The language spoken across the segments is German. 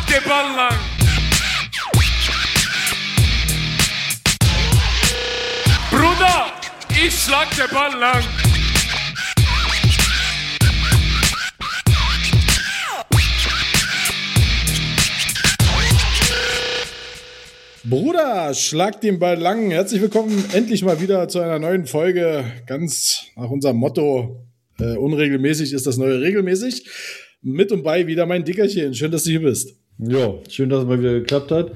den Ball lang. Bruder, ich schlag den Ball lang. Bruder, schlag den Ball lang. Herzlich willkommen endlich mal wieder zu einer neuen Folge. Ganz nach unserem Motto, unregelmäßig ist das neue regelmäßig. Mit und bei wieder mein Dickerchen. Schön, dass du hier bist. Ja, schön, dass es mal wieder geklappt hat.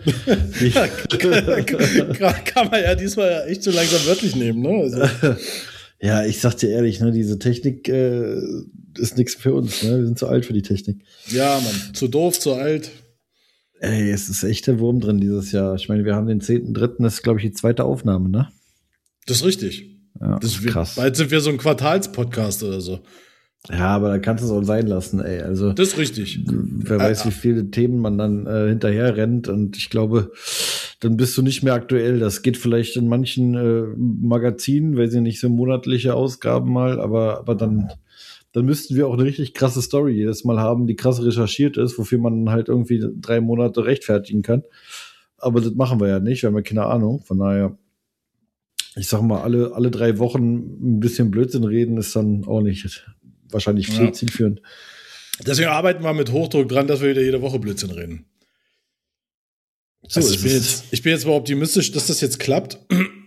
Kann man ja diesmal echt so langsam wörtlich nehmen, ne? Also. Ja, ich sag dir ehrlich, ne, diese Technik ist nichts für uns. Ne? Wir sind zu alt für die Technik. Ja, Mann, zu doof, zu alt. Ey, es ist echt der Wurm drin dieses Jahr. Ich meine, wir haben den 10.3., das ist, glaube ich, die zweite Aufnahme, ne? Das ist richtig. Ja, das ist krass. Bald sind wir so ein Quartalspodcast oder so. Ja, aber da kannst du es auch sein lassen, ey. Also, das ist richtig. Wer weiß, wie viele Themen man dann hinterher rennt. Und ich glaube, dann bist du nicht mehr aktuell. Das geht vielleicht in manchen Magazinen, weil sie nicht so monatliche Ausgaben mal, aber dann müssten wir auch eine richtig krasse Story jedes Mal haben, die krass recherchiert ist, wofür man halt irgendwie 3 Monate rechtfertigen kann. Aber das machen wir ja nicht, wir haben ja keine Ahnung. Von daher, ich sag mal, alle 3 Wochen ein bisschen Blödsinn reden ist dann auch nicht wahrscheinlich viel zielführend. Deswegen arbeiten wir mit Hochdruck dran, dass wir wieder jede Woche Blödsinn reden. So, also ich bin jetzt mal optimistisch, dass das jetzt klappt.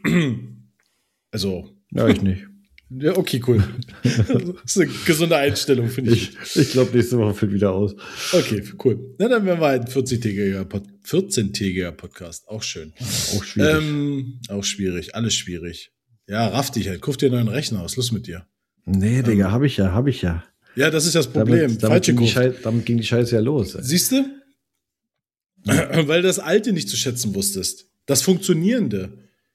Also. Ja, ich nicht. Ja, okay, cool. Das ist eine gesunde Einstellung, finde ich. Ich glaube, nächste Woche fällt wieder aus. Okay, cool. Na, dann werden wir ein 14-tägiger Podcast. Auch schön. Auch schwierig. Auch schwierig. Alles schwierig. Ja, raff dich halt. Kauf dir einen neuen Rechner aus. Schluss mit dir. Nee, Digga, hab ich ja. Ja, das ist das Problem. Damit ging die Scheiße ja los. Siehst du? Weil du das Alte nicht zu schätzen wusstest. Das Funktionierende.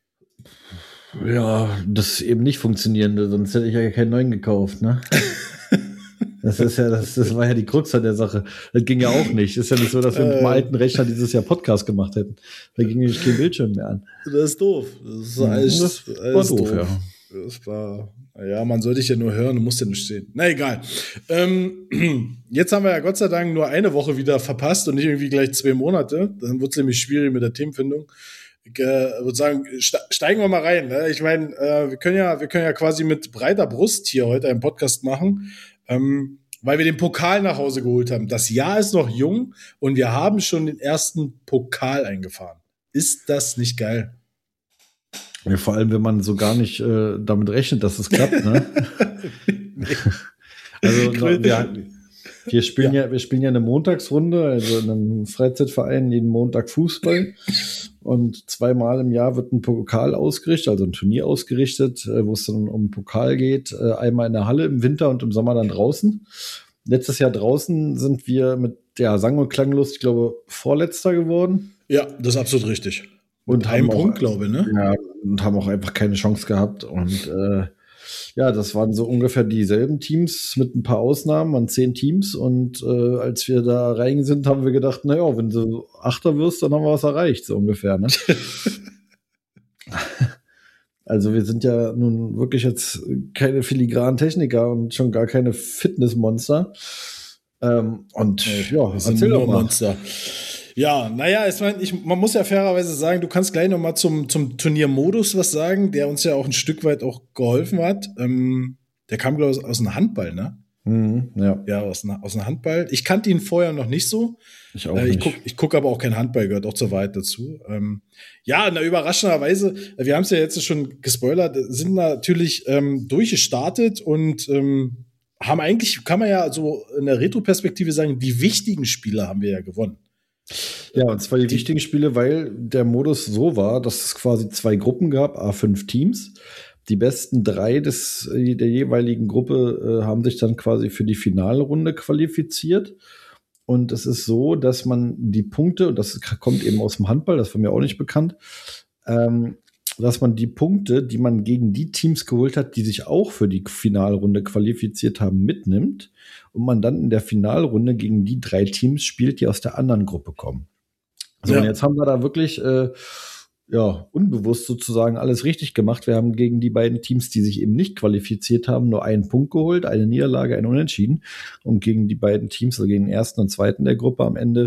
Ja, das eben nicht Funktionierende, sonst hätte ich ja keinen neuen gekauft, ne? Das war ja die Krux an der Sache. Das ging ja auch nicht. Ist ja nicht so, dass wir mit dem alten Rechner dieses Jahr Podcast gemacht hätten. Da ging nämlich kein Bildschirm mehr an. Das ist doof. Das war doof. Ja. Das war, ja, man soll dich ja nur hören, du musst ja nicht stehen. Na, egal. Jetzt haben wir ja Gott sei Dank nur eine Woche wieder verpasst und nicht irgendwie gleich 2 Monate. Dann wird es nämlich schwierig mit der Themenfindung. Ich würde sagen, steigen wir mal rein. Ne? Ich meine, wir können ja quasi mit breiter Brust hier heute einen Podcast machen, weil wir den Pokal nach Hause geholt haben. Das Jahr ist noch jung und wir haben schon den ersten Pokal eingefahren. Ist das nicht geil? Ja, vor allem, wenn man so gar nicht damit rechnet, dass es klappt, ne? Nee. Also wir spielen ja eine Montagsrunde, also in einem Freizeitverein jeden Montag Fußball. Und 2-mal im Jahr wird ein Pokal ausgerichtet, also ein Turnier ausgerichtet, wo es dann um Pokal geht. Einmal in der Halle im Winter und im Sommer dann draußen. Letztes Jahr draußen sind wir mit sang- und klanglos, ich glaube, Vorletzter geworden. Ja, das ist absolut richtig. Und einem Punkt, glaube ich, ne? Ja, und haben auch einfach keine Chance gehabt. Und das waren so ungefähr dieselben Teams mit ein paar Ausnahmen, an 10 Teams. Und als wir da rein sind, haben wir gedacht, naja, wenn du Achter wirst, dann haben wir was erreicht, so ungefähr, ne? Also wir sind ja nun wirklich jetzt keine filigranen Techniker und schon gar keine Fitnessmonster. Erzähl doch mal. Monster. Ja, naja, man muss ja fairerweise sagen, du kannst gleich noch mal zum Turniermodus was sagen, der uns ja auch ein Stück weit auch geholfen hat. Der kam, glaube ich, aus dem Handball, ne? Ja, aus dem Handball. Ich kannte ihn vorher noch nicht so. Ich auch nicht. Ich gucke aber auch kein Handball, gehört auch zur Wahrheit dazu. Überraschenderweise, wir haben es ja jetzt schon gespoilert, sind natürlich durchgestartet und haben eigentlich, kann man ja so in der Retro-Perspektive sagen, die wichtigen Spiele haben wir ja gewonnen. Ja, und zwar die wichtigen Spiele, weil der Modus so war, dass es quasi 2 Gruppen gab, A5 Teams. Die besten 3 der jeweiligen Gruppe haben sich dann quasi für die Finalrunde qualifiziert. Und es ist so, dass man die Punkte, und das kommt eben aus dem Handball, das war mir auch nicht bekannt, dass man die Punkte, die man gegen die Teams geholt hat, die sich auch für die Finalrunde qualifiziert haben, mitnimmt und man dann in der Finalrunde gegen die 3 Teams spielt, die aus der anderen Gruppe kommen. So, und jetzt haben wir da wirklich unbewusst sozusagen alles richtig gemacht. Wir haben gegen die beiden Teams, die sich eben nicht qualifiziert haben, nur einen Punkt geholt, eine Niederlage, ein Unentschieden. Und gegen die beiden Teams, also gegen den ersten und zweiten der Gruppe am Ende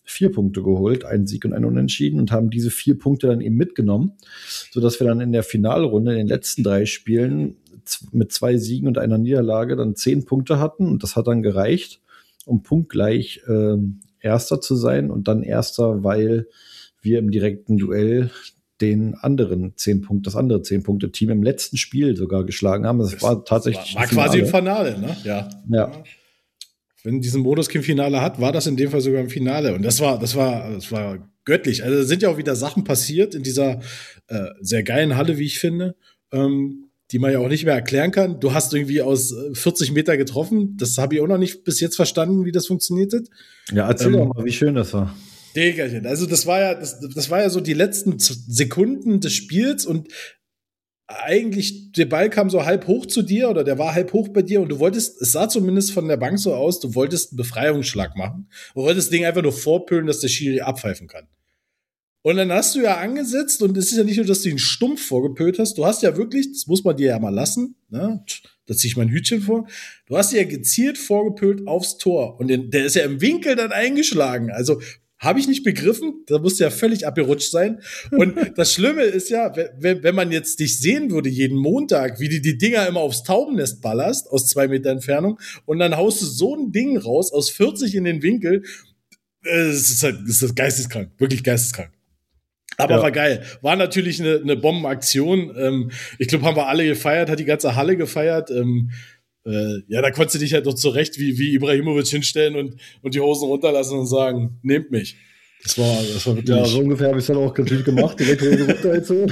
4 Punkte geholt, einen Sieg und einen Unentschieden und haben diese 4 Punkte dann eben mitgenommen, sodass wir dann in der Finalrunde in den letzten 3 Spielen mit 2 Siegen und einer Niederlage dann 10 Punkte hatten und das hat dann gereicht, um punktgleich Erster zu sein und dann Erster, weil wir im direkten Duell das andere 10-Punkte-Team im letzten Spiel sogar geschlagen haben. Das war tatsächlich war quasi ein Finale, ne? Ja. Wenn diesen Modus kein Finale hat, war das in dem Fall sogar ein Finale. Und das war göttlich. Also sind ja auch wieder Sachen passiert in dieser sehr geilen Halle, wie ich finde, die man ja auch nicht mehr erklären kann. Du hast irgendwie aus 40 Meter getroffen. Das habe ich auch noch nicht bis jetzt verstanden, wie das funktioniert hat. Ja, erzähl doch mal, wie schön das war. Diggerchen. Also das war ja so die letzten Sekunden des Spiels und eigentlich, der Ball kam so halb hoch zu dir oder der war halb hoch bei dir und du wolltest, es sah zumindest von der Bank so aus, du wolltest einen Befreiungsschlag machen. Du wolltest das Ding einfach nur vorpölen, dass der Schiri abpfeifen kann. Und dann hast du ja angesetzt und es ist ja nicht nur, dass du ihn stumpf vorgepölt hast, du hast ja wirklich, das muss man dir ja mal lassen, ne? Da ziehe ich mein Hütchen vor, du hast ja gezielt vorgepölt aufs Tor und der ist ja im Winkel dann eingeschlagen, also habe ich nicht begriffen, da musste ja völlig abgerutscht sein. Und das Schlimme ist ja, wenn man jetzt dich sehen würde, jeden Montag, wie die Dinger immer aufs Taubennest ballerst, aus 2 Meter Entfernung, und dann haust du so ein Ding raus, aus 40 in den Winkel, das ist geisteskrank, wirklich geisteskrank. Aber war geil. War natürlich eine Bombenaktion. Ich glaube, haben wir alle gefeiert, hat die ganze Halle gefeiert. Da konntest du dich halt doch zurecht wie Ibrahimovic hinstellen und die Hosen runterlassen und sagen, nehmt mich. Das war wirklich. Ja, so ungefähr habe ich es dann auch natürlich gemacht, direkt Hose runtergezogen.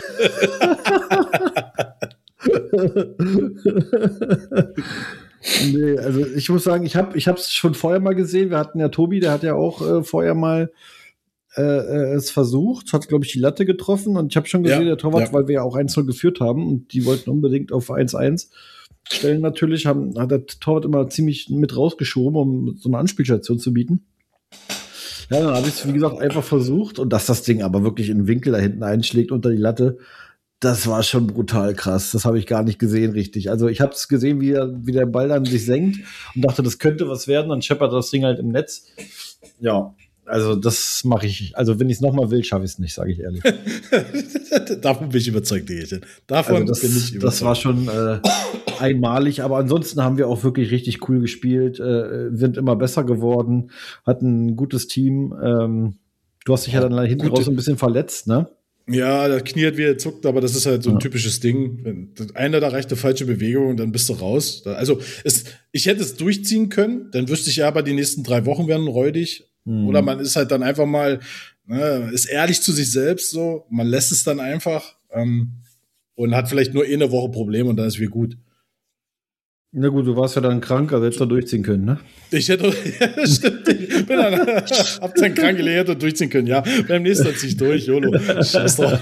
Nee, also ich muss sagen, ich habe es schon vorher mal gesehen. Wir hatten ja Tobi, der hat ja auch vorher mal es versucht, hat, glaube ich, die Latte getroffen und ich habe schon gesehen, der Torwart, weil wir ja auch 1-0 geführt haben und die wollten unbedingt auf 1-1 stellen natürlich, hat der Torwart immer ziemlich mit rausgeschoben, um so eine Anspielstation zu bieten. Ja, dann habe ich es, wie gesagt, einfach versucht und dass das Ding aber wirklich in den Winkel da hinten einschlägt unter die Latte, das war schon brutal krass. Das habe ich gar nicht gesehen richtig. Also ich habe es gesehen, wie der Ball dann sich senkt und dachte, das könnte was werden, dann scheppert das Ding halt im Netz. Ja, also das mache ich. Also wenn ich es nochmal will, schaffe ich es nicht, sage ich ehrlich. Davon bin ich überzeugt, Digga. Davon bin ich überzeugt. Das war schon einmalig, aber ansonsten haben wir auch wirklich richtig cool gespielt, sind immer besser geworden, hatten ein gutes Team. Du hast dich ja dann hinten raus ein bisschen verletzt, ne? Ja, das Knie hat wieder zuckt, aber das ist halt so ein typisches Ding. Wenn einer da reicht eine falsche Bewegung und dann bist du raus. Also ich hätte es durchziehen können, dann wüsste ich ja, aber die nächsten 3 Wochen werden räudig. Oder man ist halt dann einfach mal, ist ehrlich zu sich selbst so, man lässt es dann einfach und hat vielleicht nur eine Woche Probleme und dann ist wieder gut. Na gut, du warst ja dann krank, also hättest du durchziehen können, ne? Ich hätte, stimmt, hab dann krank gelegen, hätte durchziehen können, ja. Beim nächsten Mal zieh ich durch, YOLO. Scheiß drauf.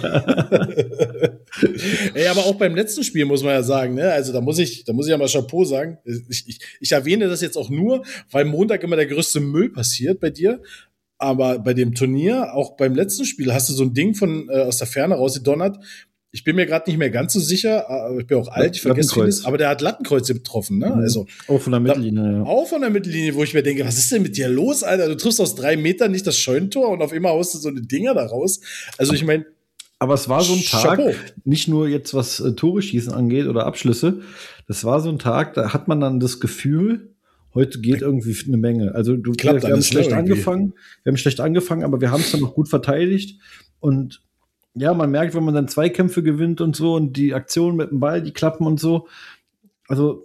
Ey, aber auch beim letzten Spiel muss man ja sagen, ne? Also da muss ich ja mal Chapeau sagen. Ich erwähne das jetzt auch nur, weil Montag immer der größte Müll passiert bei dir. Aber bei dem Turnier, auch beim letzten Spiel, hast du so ein Ding aus der Ferne rausgedonnert. Ich bin mir gerade nicht mehr ganz so sicher, ich bin auch alt, ich vergesse vieles, aber der hat Lattenkreuze getroffen, ne? Also auch von der Mittellinie, ja. Auch von der Mittellinie, wo ich mir denke, was ist denn mit dir los, Alter? Du triffst aus 3 Metern nicht das Scheunentor und auf einmal haust du so eine Dinger da raus. Also ich meine, aber es war so ein Tag, nicht nur jetzt was Tore schießen angeht oder Abschlüsse, das war so ein Tag, da hat man dann das Gefühl, heute geht irgendwie eine Menge. Also wir haben schlecht angefangen, aber wir haben es dann noch gut verteidigt und ja, man merkt, wenn man dann Zweikämpfe gewinnt und so und die Aktionen mit dem Ball, die klappen und so. Also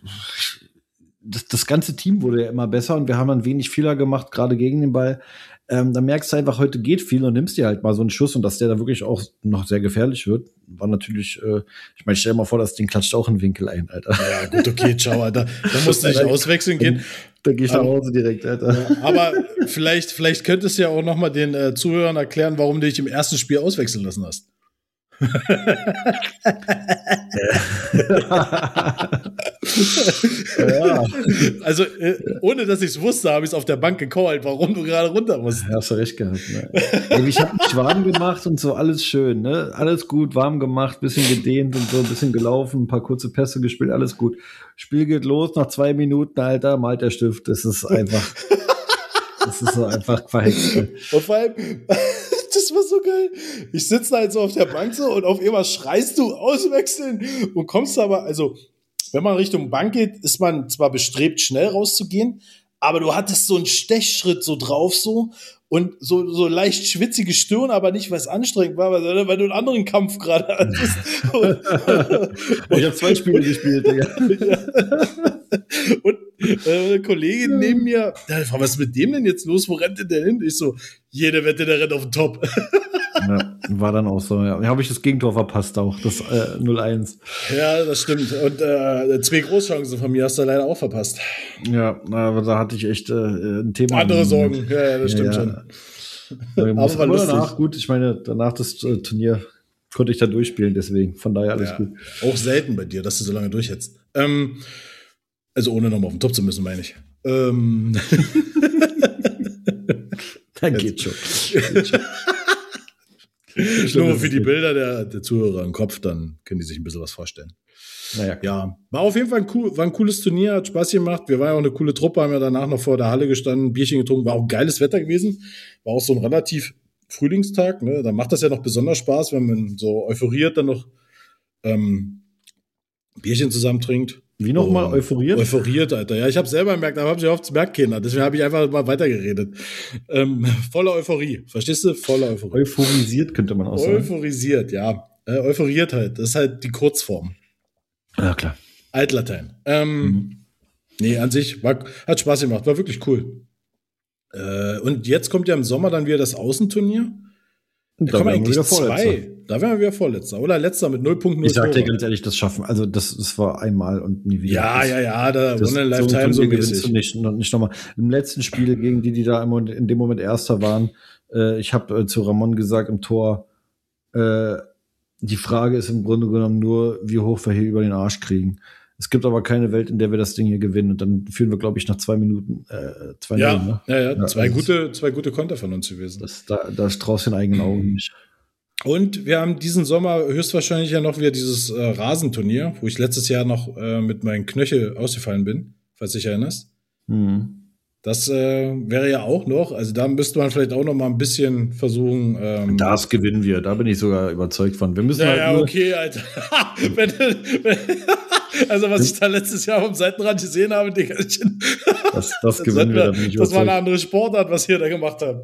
das ganze Team wurde ja immer besser und wir haben dann wenig Fehler gemacht, gerade gegen den Ball. Da merkst du einfach, heute geht viel und nimmst dir halt mal so einen Schuss und dass der da wirklich auch noch sehr gefährlich wird, war natürlich, ich meine, stell dir mal vor, das Ding klatscht auch in den Winkel ein, Alter. Ja, gut, okay, ciao, Alter. Da musst du nicht auswechseln gehen. Da gehe ich nach Hause direkt, Alter. Aber vielleicht könntest du ja auch noch mal den Zuhörern erklären, warum du dich im ersten Spiel auswechseln lassen hast. Ja. Also, ohne dass ich es wusste, habe ich es auf der Bank gecallt, warum du gerade runter musst. Ja, hast du recht gehabt. Ne? Ich habe mich warm gemacht und so, alles schön, ne? Alles gut, warm gemacht, bisschen gedehnt und so, ein bisschen gelaufen, ein paar kurze Pässe gespielt, alles gut. Spiel geht los, nach 2 Minuten, Alter, malt der Stift. Das ist einfach. Das ist so einfach verhext. Und vor allem, das war so geil. Ich sitze da halt so auf der Bank so und auf einmal schreist du auswechseln und kommst aber, also, wenn man Richtung Bank geht, ist man zwar bestrebt, schnell rauszugehen, aber du hattest so einen Stechschritt so drauf so und so leicht schwitzige Stirn, aber nicht, weil es anstrengend war, sondern weil du einen anderen Kampf gerade hattest. Ich habe 2 Spiele gespielt, Digga. Und eine Kollegin neben mir, was ist mit dem denn jetzt los? Wo rennt denn der hin? Ich so, jede Wette, der rennt auf den Top. Ja, war dann auch so, ja. Da habe ich das Gegentor verpasst auch, das 0-1. Ja, das stimmt. Und 2 Großchancen von mir hast du leider auch verpasst. Ja, aber da hatte ich echt ein Thema. Andere Sorgen, ja, das stimmt schon. Aber war danach gut, ich meine, danach das Turnier konnte ich dann durchspielen, deswegen, von daher alles gut. Auch selten bei dir, dass du so lange durchhältst. Also ohne nochmal auf den Top zu müssen, meine ich. Dann geht schon. Nur für die Bilder der Zuhörer im Kopf, dann können die sich ein bisschen was vorstellen. Naja, ja, war auf jeden Fall war ein cooles Turnier, hat Spaß gemacht. Wir waren ja auch eine coole Truppe, haben ja danach noch vor der Halle gestanden, Bierchen getrunken, war auch geiles Wetter gewesen. War auch so ein relativ Frühlingstag, ne? Da macht das ja noch besonders Spaß, wenn man so euphoriert dann noch Bierchen zusammen trinkt. Wie nochmal euphoriert? Euphoriert, Alter. Ja, ich habe selber gemerkt, aber habe ich oft merkt keiner. Deswegen habe ich einfach mal weitergeredet. Voller Euphorie. Verstehst du? Voller Euphorie. Euphorisiert könnte man auch sagen. Euphorisiert, ja. Euphoriert halt. Das ist halt die Kurzform. Ja, klar. Altlatein. Nee, an sich hat Spaß gemacht. War wirklich cool. Und jetzt kommt ja im Sommer dann wieder das Außenturnier. Da kommen eigentlich 2. Da wären wir wieder Vorletzter. Oder Letzter mit 0,0. Ich sag dir ganz ehrlich, das schaffen. Also das war einmal und nie wieder. Ja, da One in Lifetime so mäßig. Nicht nochmal. Im letzten Spiel gegen die da in dem Moment Erster waren, ich habe zu Ramon gesagt im Tor, die Frage ist im Grunde genommen nur, wie hoch wir hier über den Arsch kriegen. Es gibt aber keine Welt, in der wir das Ding hier gewinnen. Und dann führen wir, glaube ich, nach 2 Minuten 2-0. Ja, ne? Ja. Zwei gute Konter von uns gewesen. Da traust du den eigenen Augen nicht. Und wir haben diesen Sommer höchstwahrscheinlich ja noch wieder dieses Rasenturnier, wo ich letztes Jahr noch mit meinen Knöchel ausgefallen bin, falls du dich erinnerst. Das wäre ja auch noch, also da müsste man vielleicht auch noch mal ein bisschen versuchen. Das gewinnen wir, da bin ich sogar überzeugt von. Wir müssen okay, Alter. Also was ich da letztes Jahr vom Seitenrand gesehen habe, Digga. Das gewinnen wir. Das war eine andere Sportart, was wir da gemacht haben.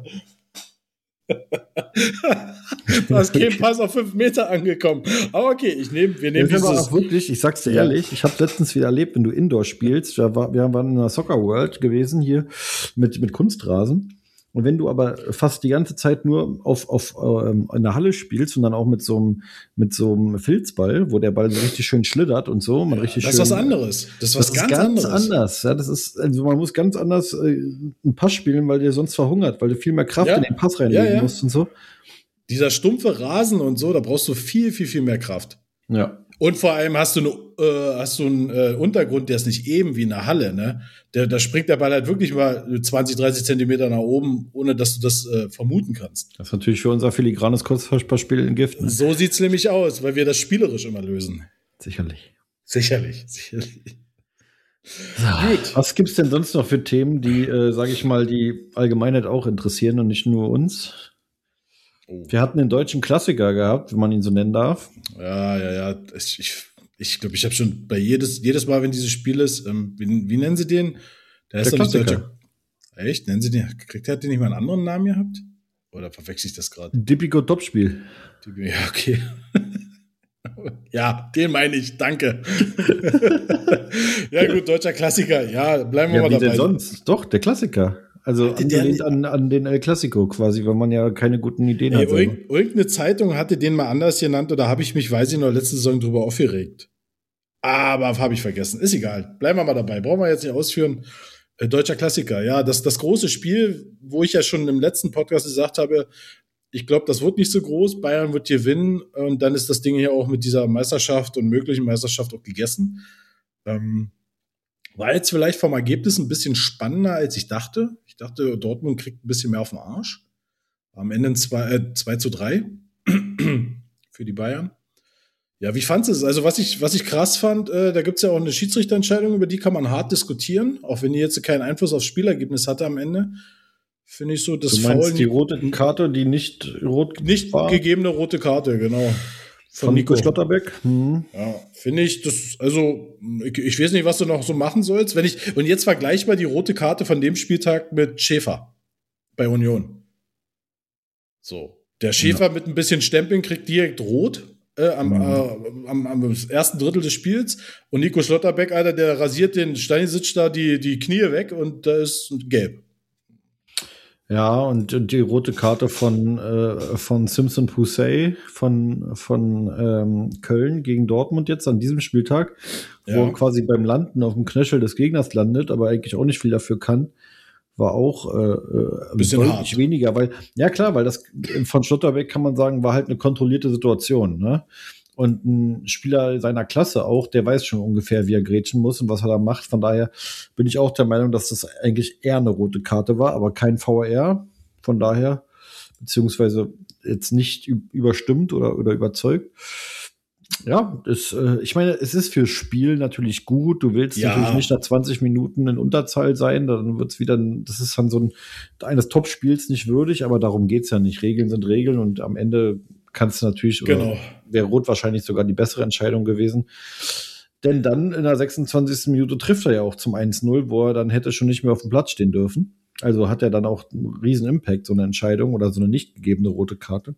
Da ist kein Pass auf 5 Meter angekommen. Aber okay, wir nehmen dieses. Aber auch wirklich, ich sag's dir ehrlich, ich habe letztens wieder erlebt, wenn du Indoor spielst, wir waren in einer Soccer World gewesen hier mit Kunstrasen. Und wenn du aber fast die ganze Zeit nur in der Halle spielst und dann auch mit so einem Filzball, wo der Ball so richtig schön schlittert und so, das ist was anderes. Das ist was ganz anderes. Ja, das ist, also man muss ganz anders einen Pass spielen, weil der sonst verhungert, weil du viel mehr Kraft in den Pass reinlegen musst und so. Dieser stumpfe Rasen und so, da brauchst du viel, viel, viel mehr Kraft. Ja. Und vor allem hast du einen Untergrund, der ist nicht eben wie in der Halle, ne? Da springt der Ball halt wirklich mal 20, 30 Zentimeter nach oben, ohne dass du das vermuten kannst. Das ist natürlich für unser filigranes Kurzpassspiel ein Gift. Ne? So sieht's nämlich aus, weil wir das spielerisch immer lösen. Sicherlich. So, gut. Was gibt's denn sonst noch für Themen, die, sage ich mal, die Allgemeinheit auch interessieren und nicht nur uns? Wir hatten den deutschen Klassiker gehabt, wenn man ihn so nennen darf. Ja. Ich glaube, ich habe schon bei jedes Mal, wenn dieses Spiel ist, wie nennen sie den? Der ist doch nicht deutscher. Echt? Nennen sie den? Hat der nicht mal einen anderen Namen gehabt? Oder verwechsel ich das gerade? Dippico Topspiel. Ja, okay. Ja, den meine ich. Danke. Ja, gut, deutscher Klassiker. Ja, bleiben wir mal dabei. Denn sonst? Doch, der Klassiker. Also angelehnt an den El Clasico quasi, weil man ja keine guten Ideen hat. Irgendeine Zeitung hatte den mal anders genannt oder habe ich mich, weiß ich noch, letzte Saison drüber aufgeregt. Aber habe ich vergessen. Ist egal. Bleiben wir mal dabei. Brauchen wir jetzt nicht ausführen. Deutscher Klassiker. Ja, das große Spiel, wo ich ja schon im letzten Podcast gesagt habe, ich glaube, das wird nicht so groß. Bayern wird gewinnen und dann ist das Ding hier auch mit dieser Meisterschaft und möglichen Meisterschaft auch gegessen. War jetzt vielleicht vom Ergebnis ein bisschen spannender, als ich dachte. Ich dachte, Dortmund kriegt ein bisschen mehr auf den Arsch. Am Ende 2-3 für die Bayern. Ja, wie fandst du es? Also was ich krass fand, da gibt es ja auch eine Schiedsrichterentscheidung, über die kann man hart diskutieren, auch wenn die jetzt keinen Einfluss aufs Spielergebnis hatte am Ende. finde ich so, das du meinst Foul. Die rote Karte, die nicht rot nicht war? Gegebene rote Karte, genau. Von Nico Schlotterbeck. Ja, finde ich, ich weiß nicht, was du noch so machen sollst. Und jetzt vergleichbar die rote Karte von dem Spieltag mit Schäfer bei Union. So. Der Schäfer mit ein bisschen Stempeln kriegt direkt rot am ersten Drittel des Spiels. Und Nico Schlotterbeck, Alter, der rasiert den Stanisic da die Knie weg und da ist gelb. Ja, und die rote Karte von Simpson Poussey von Köln gegen Dortmund jetzt an diesem Spieltag, wo er quasi beim Landen auf dem Knöchel des Gegners landet, aber eigentlich auch nicht viel dafür kann, war auch bisschen deutlich hart. Weniger, weil das von Schlotterbeck kann man sagen, war halt eine kontrollierte Situation, ne? Und ein Spieler seiner Klasse auch, der weiß schon ungefähr, wie er grätschen muss und was er da macht. Von daher bin ich auch der Meinung, dass das eigentlich eher eine rote Karte war, aber kein VR. Von daher, beziehungsweise jetzt nicht überstimmt oder überzeugt. Ja, ich meine, es ist für Spiel natürlich gut. Du willst natürlich nicht nach 20 Minuten in Unterzahl sein. Dann wird's wieder, das ist dann eines Top-Spiels nicht würdig, aber darum geht's ja nicht. Regeln sind Regeln und am Ende kannst du natürlich, wäre Rot wahrscheinlich sogar die bessere Entscheidung gewesen. Denn dann in der 26. Minute trifft er ja auch zum 1-0, wo er dann hätte schon nicht mehr auf dem Platz stehen dürfen. Also hat er dann auch einen riesen Impact, so eine Entscheidung oder so eine nicht gegebene rote Karte.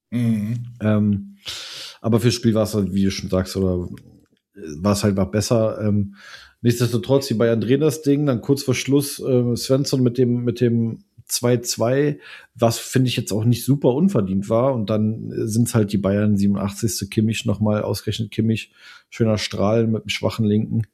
Aber fürs Spiel war es halt, wie du schon sagst, oder war es halt besser. Nichtsdestotrotz, die Bayern drehen das Ding, dann kurz vor Schluss Svensson mit dem 2-2, was finde ich jetzt auch nicht super unverdient war. Und dann sind es halt die Bayern, 87. Kimmich nochmal, ausgerechnet Kimmich, schöner Strahl mit einem schwachen Linken.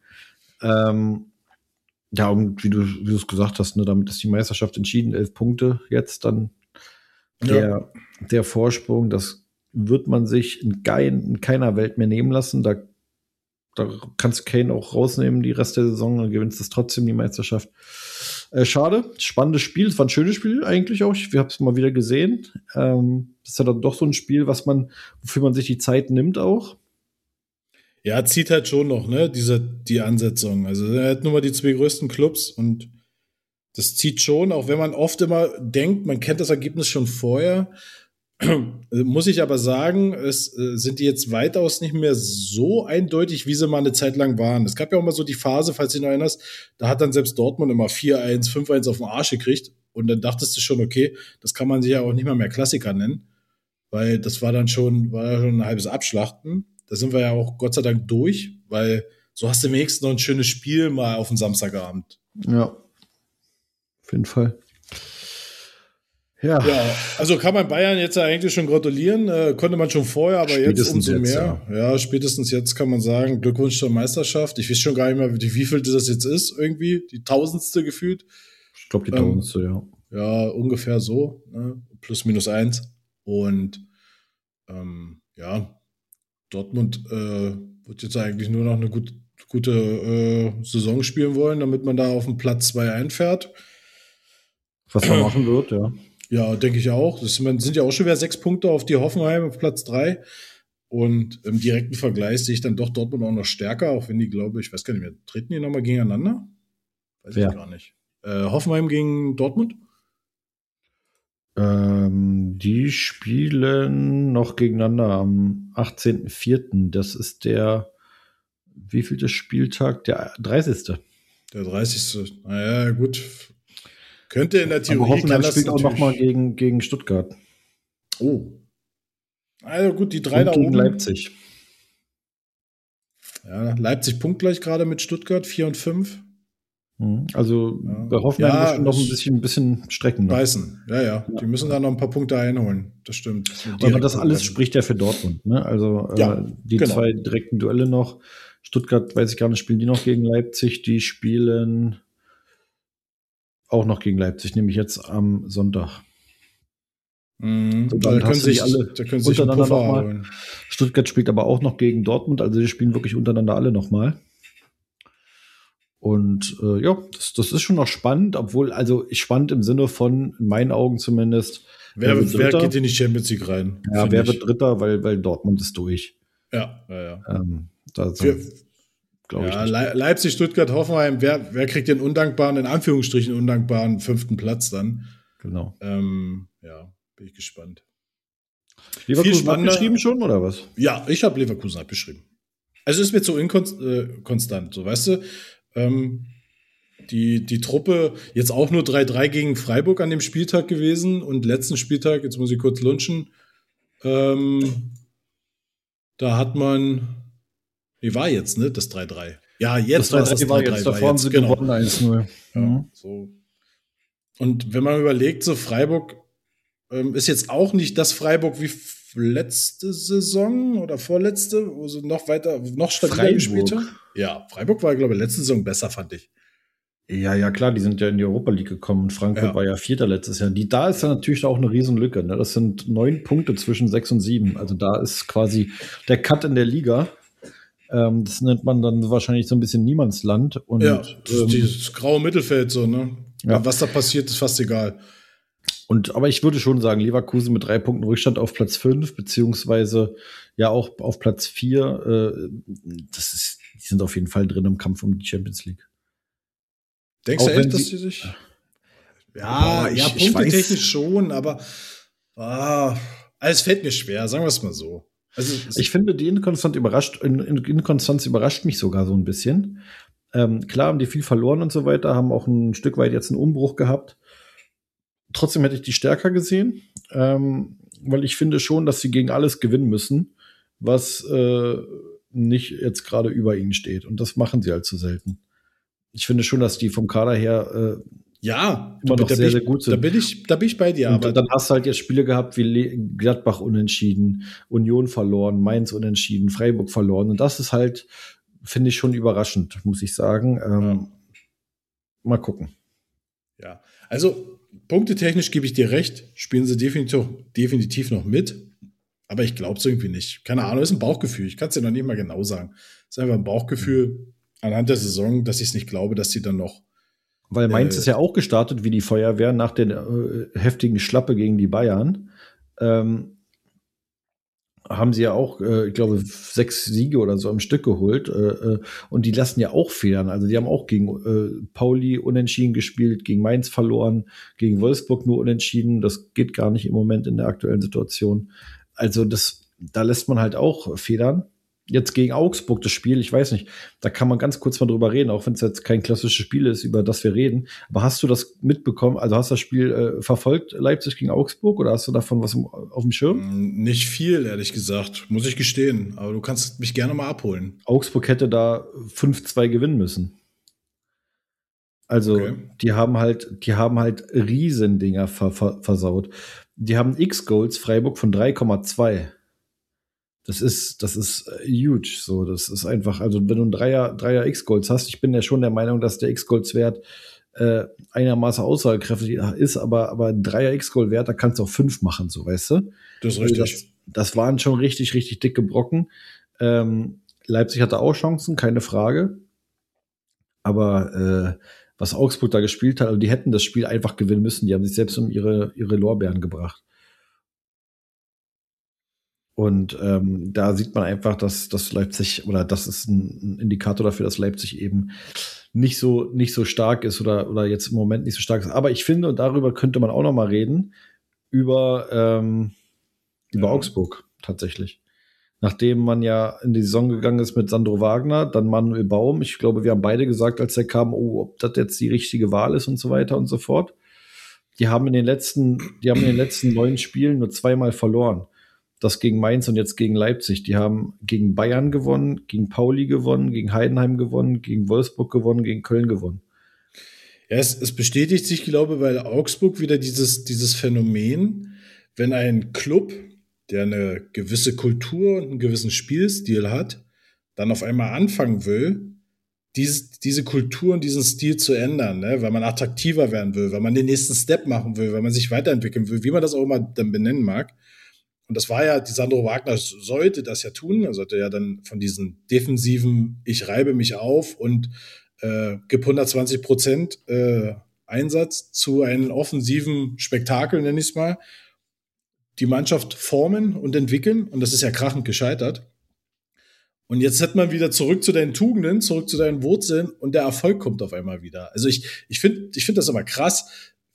Ja, und wie du es gesagt hast, ne, damit ist die Meisterschaft entschieden, 11 Punkte jetzt dann. Der Vorsprung, das wird man sich in keiner Welt mehr nehmen lassen. Da kannst du Kane auch rausnehmen, die Rest der Saison, dann gewinnst du trotzdem die Meisterschaft. Schade, spannendes Spiel, es war ein schönes Spiel eigentlich auch. Wir haben es mal wieder gesehen. Das ist ja dann doch so ein Spiel, wofür man sich die Zeit nimmt auch. Ja, zieht halt schon noch, ne, die Ansetzung. Also er hat nur mal die zwei größten Clubs und das zieht schon, auch wenn man oft immer denkt, man kennt das Ergebnis schon vorher. Muss ich aber sagen, sind die jetzt weitaus nicht mehr so eindeutig, wie sie mal eine Zeit lang waren. Es gab ja auch mal so die Phase, falls du dich noch erinnerst, da hat dann selbst Dortmund immer 4-1, 5-1 auf den Arsch gekriegt und dann dachtest du schon, okay, das kann man sich ja auch nicht mal mehr Klassiker nennen, weil das war schon ein halbes Abschlachten. Da sind wir ja auch Gott sei Dank durch, weil so hast du wenigstens noch ein schönes Spiel mal auf den Samstagabend. Ja, auf jeden Fall. Ja, also kann man Bayern jetzt eigentlich schon gratulieren, konnte man schon vorher, aber jetzt umso mehr. Ja, spätestens jetzt kann man sagen, Glückwunsch zur Meisterschaft. Ich weiß schon gar nicht mehr, wie viel das jetzt ist irgendwie, die 1000. gefühlt. Ich glaube die 1000. Ja. Ja, ungefähr so, ne? Plus minus 1. Und Dortmund wird jetzt eigentlich nur noch eine gute Saison spielen wollen, damit man da auf den Platz 2 einfährt. Was man machen wird, ja. Ja, denke ich auch. Das sind ja auch schon wieder 6 Punkte auf die Hoffenheim auf Platz 3. Und im direkten Vergleich sehe ich dann doch Dortmund auch noch stärker, auch wenn die, glaube ich, weiß gar nicht mehr, treten die nochmal gegeneinander? Weiß ich gar nicht. Hoffenheim gegen Dortmund? Die spielen noch gegeneinander am 18.04. Das ist der wievielte Spieltag? Der 30. Der 30. Naja, gut. Könnte in der Theorie. Aber Hoffenheim spielt auch nochmal gegen Stuttgart. Oh. Also gut, die 3 da oben. Gegen Leipzig. Ja, Leipzig punktgleich gerade mit Stuttgart, 4 und 5. Also bei Hoffenheim müssen noch ein bisschen strecken. Beißen, ja. Die müssen da noch ein paar Punkte einholen. Das stimmt. Aber das alles spricht ja für Dortmund. Ne? Also die 2 direkten Duelle noch. Stuttgart, weiß ich gar nicht, spielen die noch gegen Leipzig. Die spielen auch noch gegen Leipzig, nämlich jetzt am Sonntag. Da können sich untereinander nochmal. Stuttgart spielt aber auch noch gegen Dortmund, also die spielen wirklich untereinander alle nochmal. Und das ist schon noch spannend, obwohl, also spannend im Sinne von, in meinen Augen zumindest, wer geht in die Champions League rein? Ja, wer wird Dritter, weil Dortmund ist durch. Ja. Leipzig, Stuttgart, Hoffenheim, wer kriegt den in Anführungsstrichen undankbaren 5. Platz dann? Genau. Ja, bin ich gespannt. Leverkusen abgeschrieben schon, oder was? Ja, ich habe Leverkusen abgeschrieben. Also ist mir zu inkonstant, so, weißt du. Die Truppe jetzt auch nur 3-3 gegen Freiburg an dem Spieltag gewesen und letzten Spieltag, jetzt muss ich kurz lunchen, da hat man, war jetzt, ne, das 3-3. Ja, jetzt war es das 3-3. Davor haben sie gewonnen 1-0. Ja, so. Und wenn man überlegt, so Freiburg ist jetzt auch nicht das Freiburg wie letzte Saison oder vorletzte, wo sie noch stabiler gespielt haben. Ja, Freiburg war, glaube ich, letzte Saison besser, fand ich. Ja, klar, die sind ja in die Europa League gekommen. Frankfurt war ja Vierter letztes Jahr. Da ist ja natürlich auch eine Riesenlücke. Ne? Das sind 9 Punkte zwischen 6 und 7. Also da ist quasi der Cut in der Liga. Das nennt man dann wahrscheinlich so ein bisschen Niemandsland. Und, ja, dieses graue Mittelfeld so, ne? Ja. Was da passiert, ist fast egal. Aber ich würde schon sagen, Leverkusen mit 3 Punkten Rückstand auf Platz 5, beziehungsweise ja auch auf Platz 4, die sind auf jeden Fall drin im Kampf um die Champions League. Denkst du echt, dass sie sich. Ja, punktetechnisch schon, aber es fällt mir schwer, sagen wir es mal so. Also, ich finde, die Inkonstanz überrascht mich sogar so ein bisschen. Klar haben die viel verloren und so weiter, haben auch ein Stück weit jetzt einen Umbruch gehabt. Trotzdem hätte ich die stärker gesehen, weil ich finde schon, dass sie gegen alles gewinnen müssen, was nicht jetzt gerade über ihnen steht. Und das machen sie halt zu selten. Ich finde schon, dass die vom Kader her immer noch sehr, sehr gut sind. Da bin ich bei dir. Und dann hast du halt jetzt Spiele gehabt wie Gladbach unentschieden, Union verloren, Mainz unentschieden, Freiburg verloren. Und das ist halt, finde ich, schon überraschend, muss ich sagen. Mal gucken. Ja, also punktetechnisch gebe ich dir recht, spielen sie definitiv noch mit. Aber ich glaube es irgendwie nicht. Keine Ahnung, ist ein Bauchgefühl. Ich kann es dir noch nicht mal genau sagen. Es ist einfach ein Bauchgefühl anhand der Saison, dass ich es nicht glaube, dass sie dann noch. Weil Mainz ist ja auch gestartet wie die Feuerwehr nach der heftigen Schlappe gegen die Bayern. Haben sie ja auch, ich glaube, 6 Siege oder so am Stück geholt. Und die lassen ja auch federn. Also die haben auch gegen Pauli unentschieden gespielt, gegen Mainz verloren, gegen Wolfsburg nur unentschieden. Das geht gar nicht im Moment in der aktuellen Situation. Also da lässt man halt auch federn. Jetzt gegen Augsburg das Spiel, ich weiß nicht, da kann man ganz kurz mal drüber reden, auch wenn es jetzt kein klassisches Spiel ist, über das wir reden. Aber hast du das mitbekommen? Also hast du das Spiel verfolgt, Leipzig gegen Augsburg, oder hast du davon was auf dem Schirm? Nicht viel, ehrlich gesagt, muss ich gestehen. Aber du kannst mich gerne mal abholen. Augsburg hätte da 5-2 gewinnen müssen. Also die haben halt Riesendinger versaut. Die haben X-Goals Freiburg von 3,2. Das ist huge. So, das ist einfach, also wenn du ein Dreier X-Goals hast, ich bin ja schon der Meinung, dass der X-Goals-Wert einigermaßen aussagekräftig ist, aber ein Dreier X-Goal-Wert, da kannst du auch 5 machen, so, weißt du? Das ist richtig. Das waren schon richtig, richtig dicke Brocken. Leipzig hatte auch Chancen, keine Frage. Aber was Augsburg da gespielt hat, also die hätten das Spiel einfach gewinnen müssen. Die haben sich selbst um ihre Lorbeeren gebracht. Und da sieht man einfach, dass Leipzig, oder das ist ein Indikator dafür, dass Leipzig eben nicht so stark ist oder jetzt im Moment nicht so stark ist. Aber ich finde, und darüber könnte man auch noch mal reden, über Augsburg tatsächlich. Nachdem man ja in die Saison gegangen ist mit Sandro Wagner, dann Manuel Baum. Ich glaube, wir haben beide gesagt, als er kam, ob das jetzt die richtige Wahl ist und so weiter und so fort. Die haben in den letzten 9 Spielen nur 2-mal verloren. Das gegen Mainz und jetzt gegen Leipzig. Die haben gegen Bayern gewonnen, gegen Pauli gewonnen, gegen Heidenheim gewonnen, gegen Wolfsburg gewonnen, gegen Köln gewonnen. Ja, es bestätigt sich, glaube ich, bei Augsburg wieder dieses Phänomen, wenn ein Club, der eine gewisse Kultur und einen gewissen Spielstil hat, dann auf einmal anfangen will, diese Kultur und diesen Stil zu ändern, ne? Weil man attraktiver werden will, weil man den nächsten Step machen will, weil man sich weiterentwickeln will, wie man das auch immer dann benennen mag. Und das war ja, die Sandro Wagner sollte das ja tun. Er sollte ja dann von diesen defensiven, ich reibe mich auf und gib 120% Einsatz zu einem offensiven Spektakel, nenne ich es mal, die Mannschaft formen und entwickeln. Und das ist ja krachend gescheitert. Und jetzt hat man wieder zurück zu deinen Tugenden, zurück zu deinen Wurzeln und der Erfolg kommt auf einmal wieder. Also ich finde das immer krass,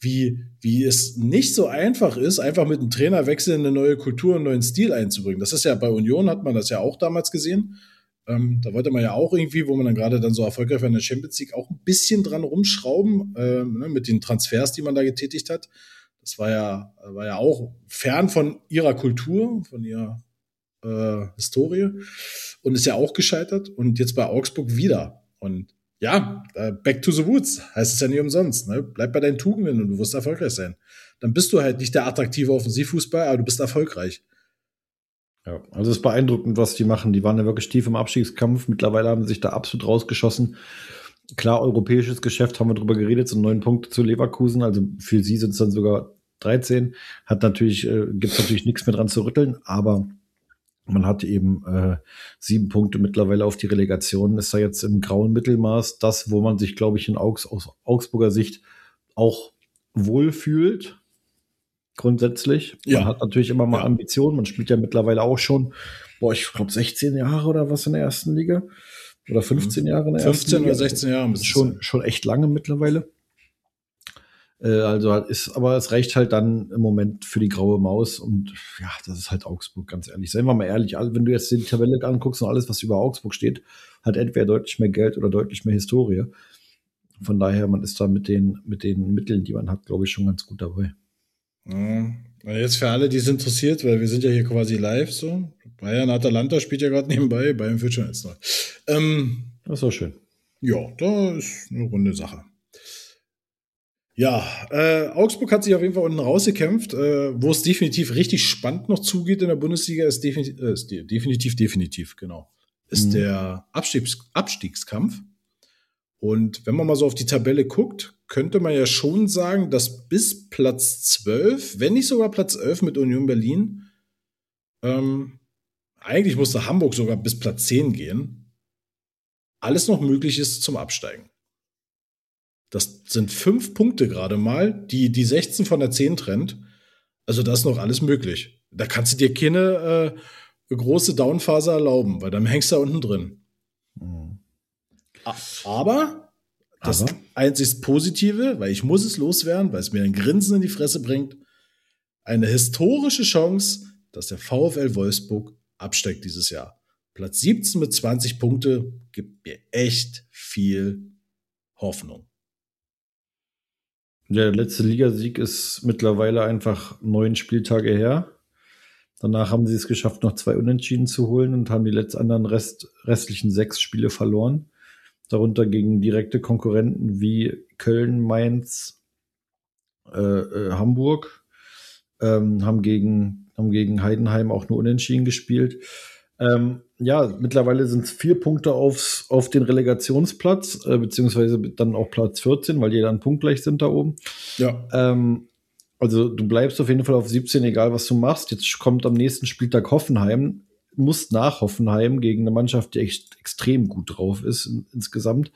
wie es nicht so einfach ist, einfach mit einem Trainerwechsel eine neue Kultur, einen neuen Stil einzubringen. Das ist ja bei Union, hat man das ja auch damals gesehen. Da wollte man ja auch irgendwie, wo man dann gerade dann so erfolgreich war in der Champions League, auch ein bisschen dran rumschrauben, mit den Transfers, die man da getätigt hat. Das war ja auch fern von ihrer Kultur, von ihrer Historie und ist ja auch gescheitert und jetzt bei Augsburg wieder. Und ja, back to the woods heißt es ja nicht umsonst. Ne? Bleib bei deinen Tugenden und du wirst erfolgreich sein. Dann bist du halt nicht der attraktive Offensivfußball, aber du bist erfolgreich. Ja, also es ist beeindruckend, was die machen. Die waren ja wirklich tief im Abstiegskampf. Mittlerweile haben sie sich da absolut rausgeschossen. Klar, europäisches Geschäft, haben wir drüber geredet, sind 9 Punkte zu Leverkusen. Also für sie sind es dann sogar 13. Gibt natürlich nichts mehr dran zu rütteln, aber man hat eben 7 Punkte mittlerweile auf die Relegation. Ist da jetzt im grauen Mittelmaß das, wo man sich, glaube ich, aus Augsburger Sicht auch wohlfühlt. Grundsätzlich. Ja. Man hat natürlich immer mal Ambitionen. Man spielt ja mittlerweile auch schon, ich glaube 16 Jahre oder was in der ersten Liga. Oder 15 Jahre in der ersten Liga. 15 oder 16 Jahre. Schon echt lange mittlerweile. Aber es reicht halt dann im Moment für die graue Maus. Und ja, das ist halt Augsburg, ganz ehrlich. Seien wir mal ehrlich, wenn du jetzt die Tabelle anguckst und alles, was über Augsburg steht, hat entweder deutlich mehr Geld oder deutlich mehr Historie. Von daher, man ist da mit den Mitteln, die man hat, glaube ich, schon ganz gut dabei. Ja, jetzt für alle, die es interessiert, weil wir sind ja hier quasi live so. Bayern Atalanta spielt ja gerade nebenbei, Bayern führt schon 1-0. Das ist auch schön. Ja, da ist eine runde Sache. Ja, Augsburg hat sich auf jeden Fall unten rausgekämpft. Wo es definitiv richtig spannend noch zugeht in der Bundesliga, ist definitiv, genau. Ist der Abstiegskampf. Und wenn man mal so auf die Tabelle guckt, könnte man ja schon sagen, dass bis Platz 12, wenn nicht sogar Platz 11 mit Union Berlin, eigentlich musste Hamburg sogar bis Platz 10 gehen, alles noch möglich ist zum Absteigen. Das sind 5 Punkte gerade mal, die 16 von der 10 trennt. Also da ist noch alles möglich. Da kannst du dir keine große Downphase erlauben, weil dann hängst du da unten drin. Aber das einzig Positive, weil ich muss es loswerden, weil es mir ein Grinsen in die Fresse bringt, eine historische Chance, dass der VfL Wolfsburg absteigt dieses Jahr. Platz 17 mit 20 Punkte gibt mir echt viel Hoffnung. Der letzte Ligasieg ist mittlerweile einfach 9 Spieltage her. Danach haben sie es geschafft, noch 2 Unentschieden zu holen und haben die restlichen 6 Spiele verloren. Darunter gegen direkte Konkurrenten wie Köln, Mainz, Hamburg. Haben gegen Heidenheim auch nur unentschieden gespielt. Mittlerweile sind es 4 Punkte auf den Relegationsplatz, beziehungsweise dann auch Platz 14, weil die dann punktgleich sind da oben. Ja. Also du bleibst auf jeden Fall auf 17, egal was du machst. Jetzt kommt am nächsten Spieltag Hoffenheim. Musst nach Hoffenheim gegen eine Mannschaft, die echt extrem gut drauf ist insgesamt.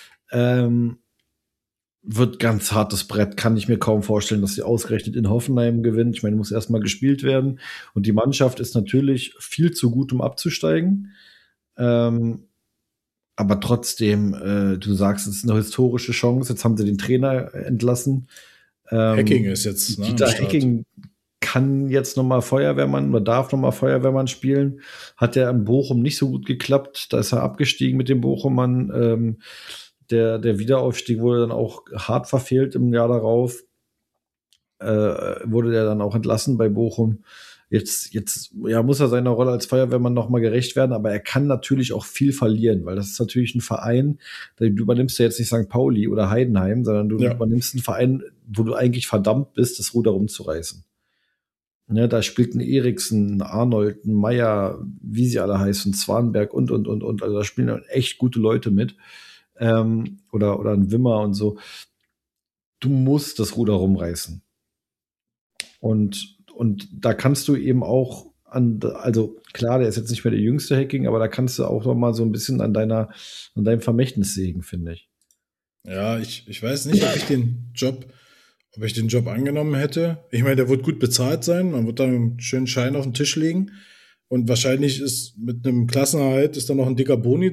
Wird ganz hartes Brett, kann ich mir kaum vorstellen, dass sie ausgerechnet in Hoffenheim gewinnt. Ich meine, muss erstmal gespielt werden. Und die Mannschaft ist natürlich viel zu gut, um abzusteigen. Aber trotzdem, du sagst, es ist eine historische Chance. Jetzt haben sie den Trainer entlassen. Hacking ist jetzt, ne? Dieter Hacking kann jetzt nochmal Feuerwehrmann oder darf nochmal Feuerwehrmann spielen. Hat ja in Bochum nicht so gut geklappt. Da ist er abgestiegen mit dem Bochummann. Der Wiederaufstieg wurde dann auch hart verfehlt im Jahr darauf. Wurde der dann auch entlassen bei Bochum. Jetzt muss er seiner Rolle als Feuerwehrmann nochmal gerecht werden, aber er kann natürlich auch viel verlieren, weil das ist natürlich ein Verein, du übernimmst ja jetzt nicht St. Pauli oder Heidenheim, sondern du übernimmst einen Verein, wo du eigentlich verdammt bist, das Ruder rumzureißen. Ja, da spielt ein Eriksen, ein Arnold, ein Meier, wie sie alle heißen, Zwanberg und. Also da spielen echt gute Leute mit. Oder ein Wimmer und so. Du musst das Ruder rumreißen. Und da kannst du eben auch also klar, der ist jetzt nicht mehr der jüngste Hacking, aber da kannst du auch noch mal so ein bisschen an deinem Vermächtnis sägen, finde ich. Ja, ich weiß nicht, ob ich den Job angenommen hätte. Ich meine, der wird gut bezahlt sein. Man wird da einen schönen Schein auf den Tisch legen. Und wahrscheinlich ist mit einem Klassenerhalt ist da noch ein dicker Boni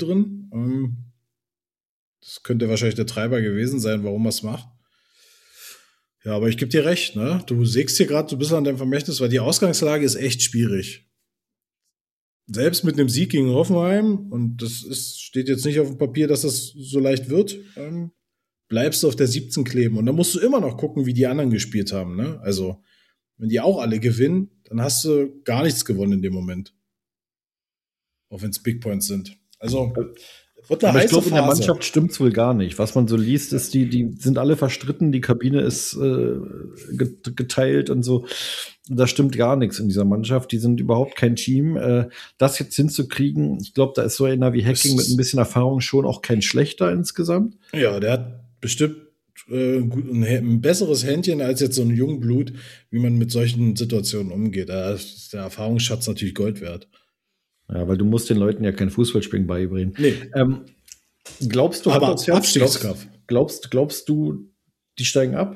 drin. Das könnte wahrscheinlich der Treiber gewesen sein, warum er es macht. Ja, aber ich gebe dir recht, ne? Du sägst hier gerade so ein bisschen an deinem Vermächtnis, weil die Ausgangslage ist echt schwierig. Selbst mit einem Sieg gegen Hoffenheim, und steht jetzt nicht auf dem Papier, dass das so leicht wird, bleibst du auf der 17 kleben. Und dann musst du immer noch gucken, wie die anderen gespielt haben, ne? Also, wenn die auch alle gewinnen, dann hast du gar nichts gewonnen in dem Moment. Auch wenn es Big Points sind. Also, wird eine Aber ich heiße glaube, in der Phase. Mannschaft stimmt's wohl gar nicht. Was man so liest, ist, die sind alle verstritten, die Kabine ist geteilt und so. Da stimmt gar nichts in dieser Mannschaft. Die sind überhaupt kein Team. Das jetzt hinzukriegen, ich glaube, da ist so einer wie Hacking mit ein bisschen Erfahrung schon auch kein schlechter insgesamt. Ja, der hat bestimmt ein besseres Händchen als jetzt so ein Jungblut, wie man mit solchen Situationen umgeht. Da ist der Erfahrungsschatz natürlich Gold wert. Ja, weil du musst den Leuten ja kein Fußballspielen beibringen. Nee. Glaubst du, aber Abstiegskampf? Glaubst du, die steigen ab?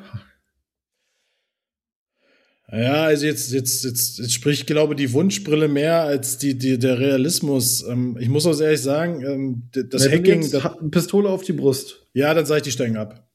Ja, also jetzt spricht, glaube ich, die Wunschbrille mehr als der Realismus. Ich muss auch ehrlich sagen, das Hacking. Hat eine Pistole auf die Brust. Ja, dann sage ich, die steigen ab.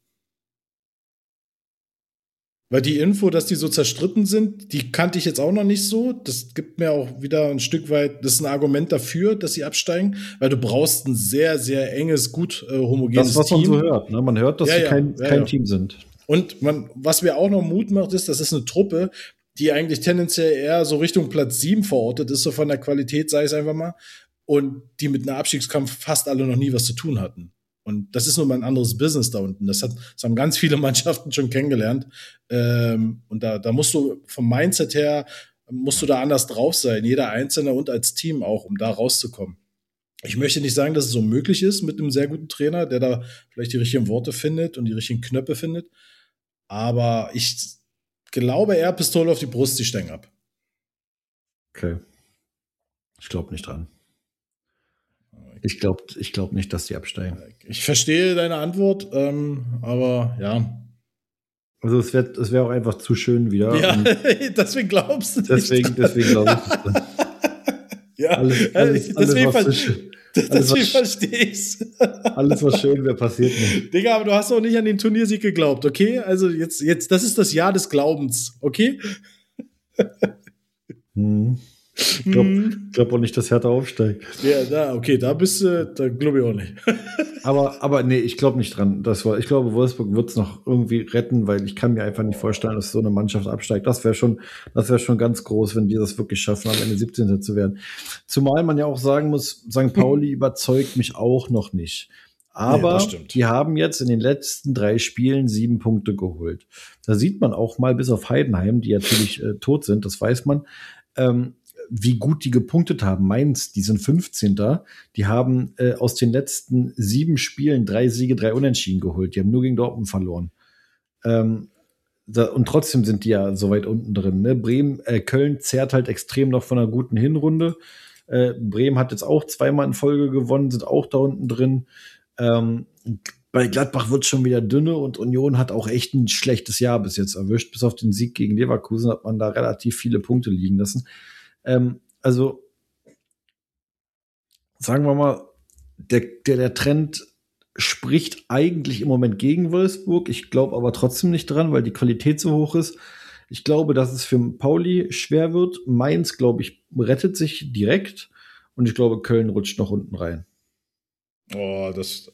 Weil die Info, dass die so zerstritten sind, die kannte ich jetzt auch noch nicht so. Das gibt mir auch wieder ein Stück weit, das ist ein Argument dafür, dass sie absteigen, weil du brauchst ein sehr, sehr enges, gut homogenes Team. Das, was man so hört. Ne? Man hört, dass sie kein Team sind. Und was mir auch noch Mut macht, ist, das ist eine Truppe, die eigentlich tendenziell eher so Richtung Platz 7 verortet ist, so von der Qualität, sage ich einfach mal, und die mit einem Abstiegskampf fast alle noch nie was zu tun hatten. Und das ist nun mal ein anderes Business da unten. Das haben ganz viele Mannschaften schon kennengelernt. Und da musst du vom Mindset her, musst du da anders drauf sein, jeder Einzelne und als Team auch, um da rauszukommen. Ich möchte nicht sagen, dass es so möglich ist mit einem sehr guten Trainer, der da vielleicht die richtigen Worte findet und die richtigen Knöpfe findet. Aber ich glaube eher Pistole auf die Brust, die steigen ab. Okay. Ich glaube nicht dran. Ich glaube nicht, dass die absteigen. Ich verstehe deine Antwort, aber ja. Also es wäre auch einfach zu schön wieder. Ja, deswegen glaubst du nicht. Deswegen glaube ich das. Ja, deswegen verstehe ich's. Alles, was schön wäre, passiert nicht. Digga, aber du hast auch nicht an den Turniersieg geglaubt, okay? Also jetzt, das ist das Jahr des Glaubens, okay? Ich glaube auch nicht, dass Hertha aufsteigt. Ja, okay, da glaube ich auch nicht. aber nee, ich glaube nicht dran. Ich glaube, Wolfsburg wird es noch irgendwie retten, weil ich kann mir einfach nicht vorstellen, dass so eine Mannschaft absteigt. Das wäre schon ganz groß, wenn die das wirklich schaffen, am Ende 17. zu werden. Zumal man ja auch sagen muss, St. Pauli überzeugt mich auch noch nicht. Aber die haben jetzt in den letzten 3 Spielen 7 Punkte geholt. Da sieht man auch mal, bis auf Heidenheim, die natürlich tot sind, das weiß man, wie gut die gepunktet haben. Mainz, die sind 15. Die haben aus den letzten 7 Spielen 3 Siege, 3 Unentschieden geholt. Die haben nur gegen Dortmund verloren. Und trotzdem sind die ja so weit unten drin. Ne? Köln zehrt halt extrem noch von einer guten Hinrunde. Bremen hat jetzt auch 2-mal in Folge gewonnen, sind auch da unten drin. Bei Gladbach wird es schon wieder dünne und Union hat auch echt ein schlechtes Jahr bis jetzt erwischt. Bis auf den Sieg gegen Leverkusen hat man da relativ viele Punkte liegen lassen. Also, sagen wir mal, der Trend spricht eigentlich im Moment gegen Wolfsburg. Ich glaube aber trotzdem nicht dran, weil die Qualität so hoch ist. Ich glaube, dass es für Pauli schwer wird. Mainz, glaube ich, rettet sich direkt. Und ich glaube, Köln rutscht noch unten rein. Oh,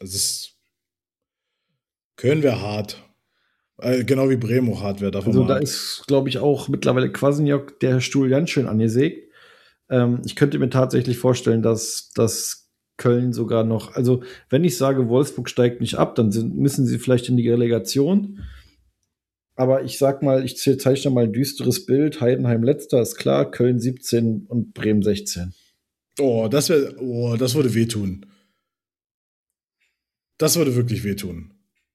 Köln wäre hart. Genau wie Bremen auch hart wäre. Also da ist, glaube ich, auch mittlerweile Kwasniok der Stuhl ganz schön angesägt. Ich könnte mir tatsächlich vorstellen, dass Köln sogar noch, also wenn ich sage, Wolfsburg steigt nicht ab, dann müssen sie vielleicht in die Relegation. Aber ich sag mal, ich zeichne mal ein düsteres Bild. Heidenheim letzter ist klar, Köln 17 und Bremen 16. Das würde wehtun. Das würde wirklich wehtun.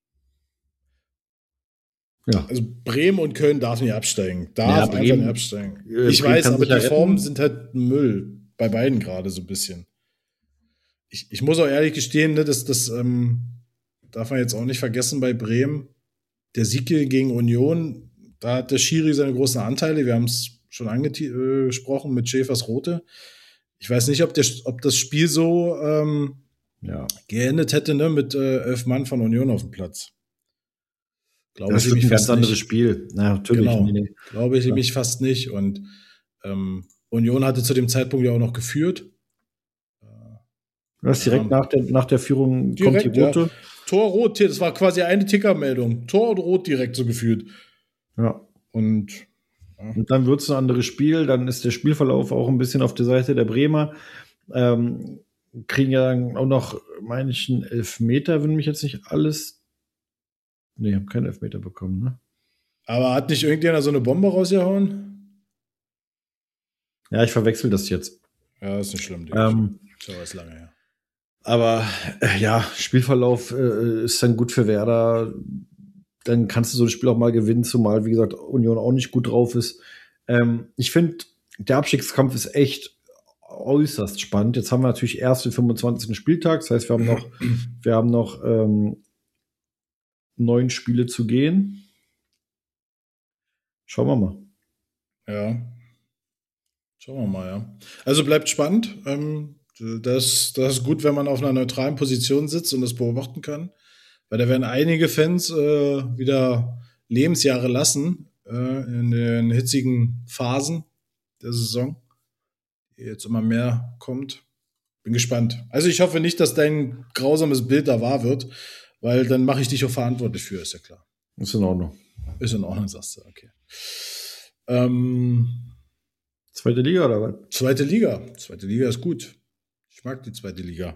Ja. Also Bremen und Köln darf nicht absteigen. Einfach nicht absteigen. Ich weiß, aber die Formen sind halt Müll. Bei beiden gerade so ein bisschen. Ich muss auch ehrlich gestehen, ne, das darf man jetzt auch nicht vergessen bei Bremen. Der Sieg gegen Union, da hat der Schiri seine großen Anteile. Wir haben es schon angesprochen mit Schäfers Rote. Ich weiß nicht, ob das Spiel so geendet hätte, ne, mit 11 Mann von Union auf dem Platz. Das ist ein ganz anderes Spiel. Na, natürlich. Genau. Nee. Glaube ich nämlich fast nicht. Und Union hatte zu dem Zeitpunkt ja auch noch geführt. Das direkt nach der Führung direkt, kommt die rote. Ja. Tor rot, das war quasi eine Tickermeldung. Tor und rot direkt so gefühlt. Ja. Und dann wird es ein anderes Spiel. Dann ist der Spielverlauf auch ein bisschen auf der Seite der Bremer. Kriegen ja dann auch noch, meine ich, einen Elfmeter, wenn mich jetzt nicht alles. Nee, haben keinen Elfmeter bekommen, ne? Aber hat nicht irgendjemand so eine Bombe rausgehauen? Ja, ich verwechsel das jetzt. Ja, ist nicht schlimm. So was lange her. Aber ja, Spielverlauf ist dann gut für Werder. Dann kannst du so ein Spiel auch mal gewinnen, zumal, wie gesagt, Union auch nicht gut drauf ist. Ich finde, der Abstiegskampf ist echt äußerst spannend. Jetzt haben wir natürlich erst den 25. Spieltag. Das heißt, wir haben noch 9 Spiele zu gehen. Schauen wir mal. Ja. Schauen wir mal, ja. Also bleibt spannend. Das ist gut, wenn man auf einer neutralen Position sitzt und das beobachten kann. Weil da werden einige Fans wieder Lebensjahre lassen in den hitzigen Phasen der Saison, die jetzt immer mehr kommt. Bin gespannt. Also ich hoffe nicht, dass dein grausames Bild da wahr wird, weil dann mache ich dich auch verantwortlich für, ist ja klar. Ist in Ordnung. Ist in Ordnung, sagst du, okay. Zweite Liga oder was? Zweite Liga. Zweite Liga ist gut. Ich mag die zweite Liga.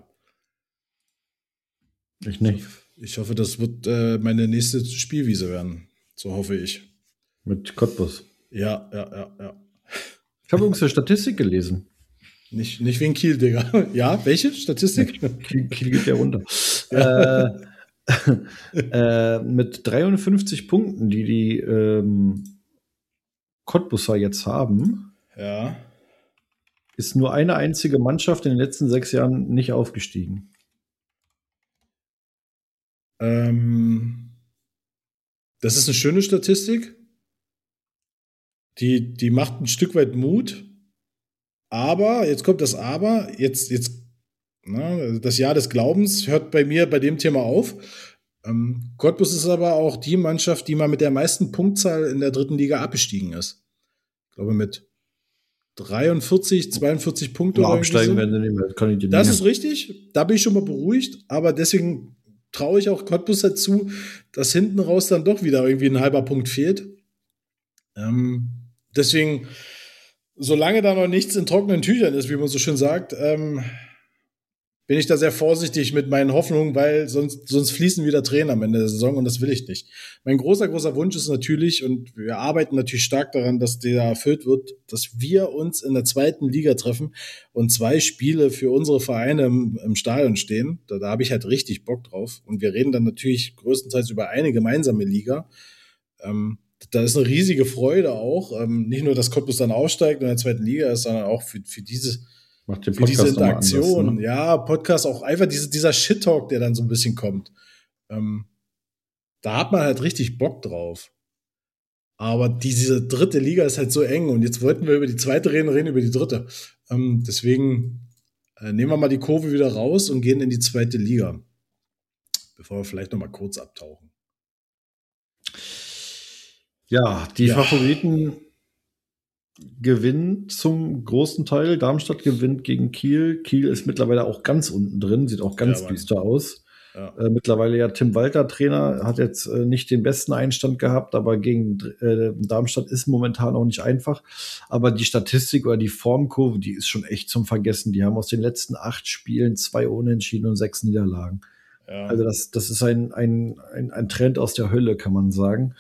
Ich nicht. Ich hoffe, das wird meine nächste Spielwiese werden. So hoffe ich. Mit Cottbus. Ja. Ich habe übrigens eine Statistik gelesen. Nicht wegen Kiel, Digga. Ja, welche Statistik? Kiel geht ja runter. Ja. Mit 53 Punkten, die Cottbuser jetzt haben, ja, ist nur eine einzige Mannschaft in den letzten 6 Jahren nicht aufgestiegen. Das ist eine schöne Statistik. Die macht ein Stück weit Mut. Aber, jetzt kommt das Aber, das Jahr des Glaubens hört bei mir bei dem Thema auf. Cottbus ist aber auch die Mannschaft, die mal mit der meisten Punktzahl in der dritten Liga abgestiegen ist. Ich glaube mit 43, 42 Punkte. Absteigen werden sie nicht mehr. Kann ich dir das ist richtig, da bin ich schon mal beruhigt, aber deswegen traue ich auch Cottbus dazu, dass hinten raus dann doch wieder irgendwie ein halber Punkt fehlt. Deswegen, solange da noch nichts in trockenen Tüchern ist, wie man so schön sagt, bin ich da sehr vorsichtig mit meinen Hoffnungen, weil sonst fließen wieder Tränen am Ende der Saison und das will ich nicht. Mein großer Wunsch ist natürlich, und wir arbeiten natürlich stark daran, dass der erfüllt wird, dass wir uns in der zweiten Liga treffen und 2 Spiele für unsere Vereine im Stadion stehen. Da habe ich halt richtig Bock drauf. Und wir reden dann natürlich größtenteils über eine gemeinsame Liga. Da ist eine riesige Freude auch. Nicht nur, dass Cottbus dann aufsteigt und in der zweiten Liga ist, sondern auch für diese Interaktion. Anders, ne? Ja, Podcast auch einfach dieser Shit-Talk, der dann so ein bisschen kommt. Da hat man halt richtig Bock drauf. Aber diese dritte Liga ist halt so eng und jetzt wollten wir über die zweite reden über die dritte. Deswegen nehmen wir mal die Kurve wieder raus und gehen in die zweite Liga. Bevor wir vielleicht noch mal kurz abtauchen. Ja, die Favoriten gewinnen zum großen Teil. Darmstadt gewinnt gegen Kiel. Kiel ist mittlerweile auch ganz unten drin, sieht auch ganz düster aus. Ja. Mittlerweile ja Tim Walter Trainer, hat jetzt nicht den besten Einstand gehabt, aber gegen Darmstadt ist momentan auch nicht einfach. Aber die Statistik oder die Formkurve, die ist schon echt zum Vergessen. Die haben aus den letzten 8 Spielen 2 Unentschieden und 6 Niederlagen. Ja. Also das ist ein Trend aus der Hölle, kann man sagen.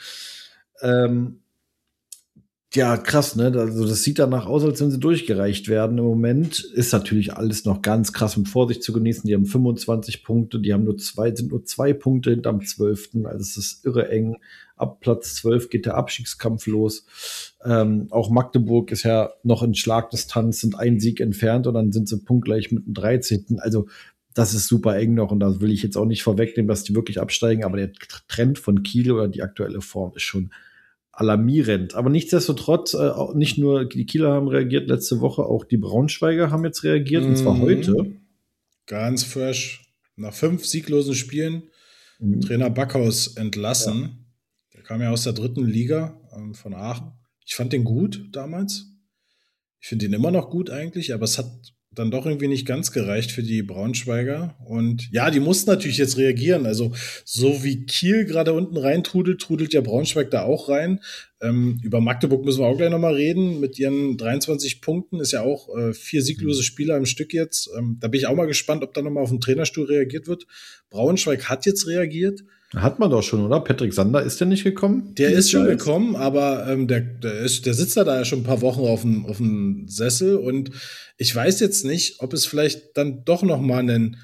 Ja, krass, ne? Also das sieht danach aus, als wenn sie durchgereicht werden. Im Moment ist natürlich alles noch ganz krass mit Vorsicht zu genießen. Die haben 25 Punkte, die haben sind nur 2 Punkte hinterm 12. Also es ist irre eng. Ab Platz 12 geht der Abstiegskampf los. Auch Magdeburg ist ja noch in Schlagdistanz, sind 1 Sieg entfernt und dann sind sie punktgleich mit dem 13. Also das ist super eng noch und da will ich jetzt auch nicht vorwegnehmen, dass die wirklich absteigen, aber der Trend von Kiel oder die aktuelle Form ist schon alarmierend. Aber nichtsdestotrotz, nicht nur die Kieler haben reagiert letzte Woche, auch die Braunschweiger haben jetzt reagiert, und zwar heute. Ganz fresh. Nach 5 sieglosen Spielen Trainer Backhaus entlassen. Ja. kam ja aus der 3. Liga von Aachen. Ich fand den gut damals. Ich finde ihn immer noch gut eigentlich, aber es hat dann doch irgendwie nicht ganz gereicht für die Braunschweiger. Und ja, die mussten natürlich jetzt reagieren. Also so wie Kiel gerade unten rein trudelt ja Braunschweig da auch rein. Über Magdeburg müssen wir auch gleich nochmal reden. Mit ihren 23 Punkten ist ja auch 4 sieglose Spieler im Stück jetzt. Da bin ich auch mal gespannt, ob da nochmal auf den Trainerstuhl reagiert wird. Braunschweig hat jetzt reagiert. Hat man doch schon, oder? Patrick Sander, ist der nicht gekommen? Der ist schon gekommen, aber der sitzt da ja schon ein paar Wochen auf dem Sessel und ich weiß jetzt nicht, ob es vielleicht dann doch noch mal einen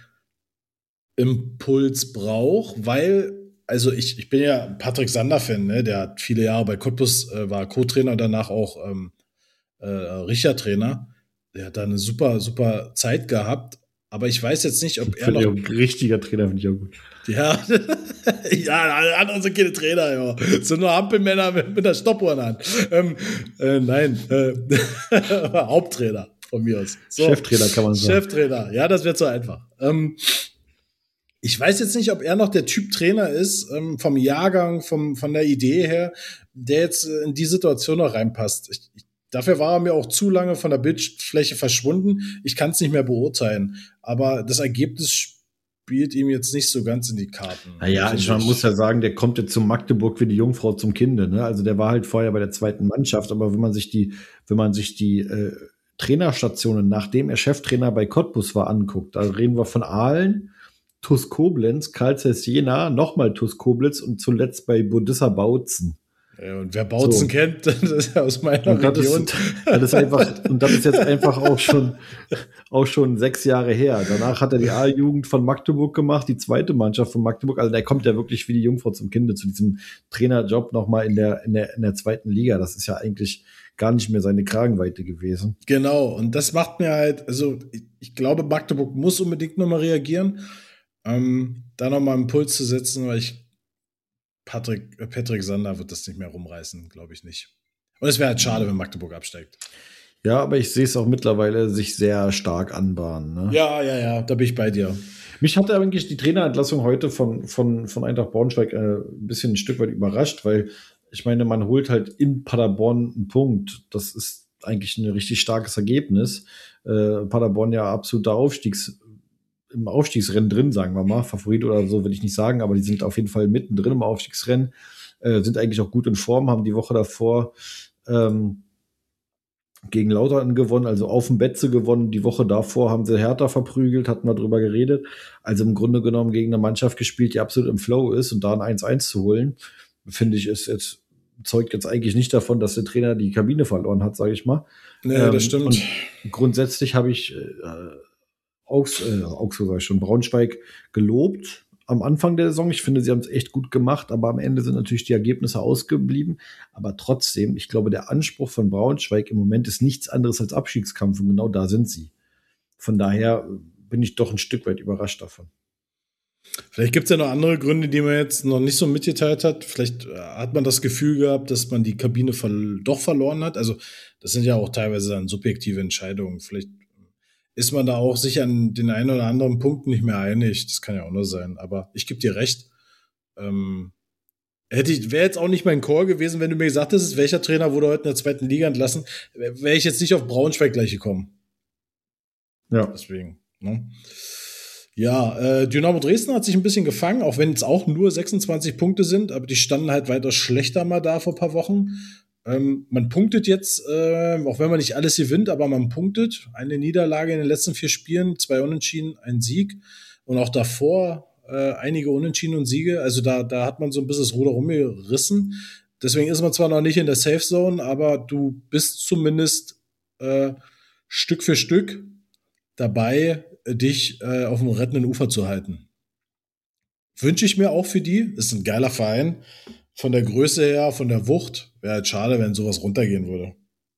Impuls braucht, weil, also ich bin ja Patrick Sander-Fan, ne? Der hat viele Jahre bei Cottbus, war Co-Trainer und danach auch Richter-Trainer. Der hat da eine super, super Zeit gehabt. Aber ich weiß jetzt nicht, ob er noch... Richtiger Trainer finde ich auch gut. Ja, ja, alle anderen sind keine Trainer, ja. Sind nur Hampelmänner mit der Stoppuhr in der Hand. Nein, Haupttrainer von mir aus. So. Cheftrainer kann man sagen. Cheftrainer, ja, das wird so einfach. Ich weiß jetzt nicht, ob er noch der Typ Trainer ist, vom Jahrgang, von der Idee her, der jetzt in die Situation noch reinpasst. Dafür war er mir auch zu lange von der Bildfläche verschwunden. Ich kann es nicht mehr beurteilen. Aber das Ergebnis spielt ihm jetzt nicht so ganz in die Karten. Naja, man muss ja sagen, der kommt jetzt zum Magdeburg wie die Jungfrau zum Kinde. Ne? Also der war halt vorher bei der 2. Mannschaft. Aber wenn man sich die Trainerstationen, nachdem er Cheftrainer bei Cottbus war, anguckt, da reden wir von Aalen, TuS Koblenz, Carl Zeiss Jena, nochmal TuS Koblenz und zuletzt bei Budissa Bautzen. Ja, und wer Bautzen kennt, das ist ja aus meiner Region. Das ist einfach, und das ist jetzt einfach auch schon 6 Jahre her. Danach hat er die A-Jugend von Magdeburg gemacht, die 2. Mannschaft von Magdeburg. Also der kommt ja wirklich wie die Jungfrau zum Kinde zu diesem Trainerjob nochmal in der 2. Liga. Das ist ja eigentlich gar nicht mehr seine Kragenweite gewesen. Genau, und das macht mir halt, also ich glaube, Magdeburg muss unbedingt nochmal reagieren, da nochmal einen Impuls zu setzen, weil Patrick Sander wird das nicht mehr rumreißen, glaube ich nicht. Und es wäre halt schade, wenn Magdeburg absteigt. Ja, aber ich sehe es auch mittlerweile sich sehr stark anbahnen. Ne? Ja, da bin ich bei dir. Mich hat eigentlich die Trainerentlassung heute von Eintracht Braunschweig ein Stück weit überrascht, weil ich meine, man holt halt in Paderborn einen Punkt. Das ist eigentlich ein richtig starkes Ergebnis. Paderborn ja absoluter im Aufstiegsrennen drin, sagen wir mal. Favorit oder so will ich nicht sagen, aber die sind auf jeden Fall mittendrin im Aufstiegsrennen, sind eigentlich auch gut in Form, haben die Woche davor gegen Lautern gewonnen, also auf dem Betze gewonnen. Die Woche davor haben sie Hertha verprügelt, hatten wir drüber geredet. Also im Grunde genommen gegen eine Mannschaft gespielt, die absolut im Flow ist, und da ein 1-1 zu holen, finde ich, zeugt jetzt eigentlich nicht davon, dass der Trainer die Kabine verloren hat, sage ich mal. Nee, das stimmt. Und grundsätzlich habe ich Braunschweig gelobt am Anfang der Saison. Ich finde, sie haben es echt gut gemacht, aber am Ende sind natürlich die Ergebnisse ausgeblieben. Aber trotzdem, ich glaube, der Anspruch von Braunschweig im Moment ist nichts anderes als Abstiegskampf, und genau da sind sie. Von daher bin ich doch ein Stück weit überrascht davon. Vielleicht gibt es ja noch andere Gründe, die man jetzt noch nicht so mitgeteilt hat. Vielleicht hat man das Gefühl gehabt, dass man die Kabine doch verloren hat. Also das sind ja auch teilweise dann subjektive Entscheidungen. Vielleicht ist man da auch sich an den einen oder anderen Punkten nicht mehr einig. Das kann ja auch nur sein. Aber ich gebe dir recht. Wäre jetzt auch nicht mein Call gewesen, wenn du mir gesagt hättest, welcher Trainer wurde heute in der 2. Liga entlassen, wäre ich jetzt nicht auf Braunschweig gleich gekommen. Ja. Deswegen, ne? Ja, Dynamo Dresden hat sich ein bisschen gefangen, auch wenn es auch nur 26 Punkte sind, aber die standen halt weiter schlechter mal da vor ein paar Wochen. Man punktet jetzt, auch wenn man nicht alles gewinnt, aber man punktet. Eine Niederlage in den letzten 4 Spielen, 2 Unentschieden, ein Sieg. Und auch davor einige Unentschieden und Siege. Also da hat man so ein bisschen das Ruder rumgerissen. Deswegen ist man zwar noch nicht in der Safe Zone, aber du bist zumindest Stück für Stück dabei, dich auf dem rettenden Ufer zu halten. Wünsche ich mir auch für die. Ist ein geiler Verein. Von der Größe her, von der Wucht. Wäre halt schade, wenn sowas runtergehen würde.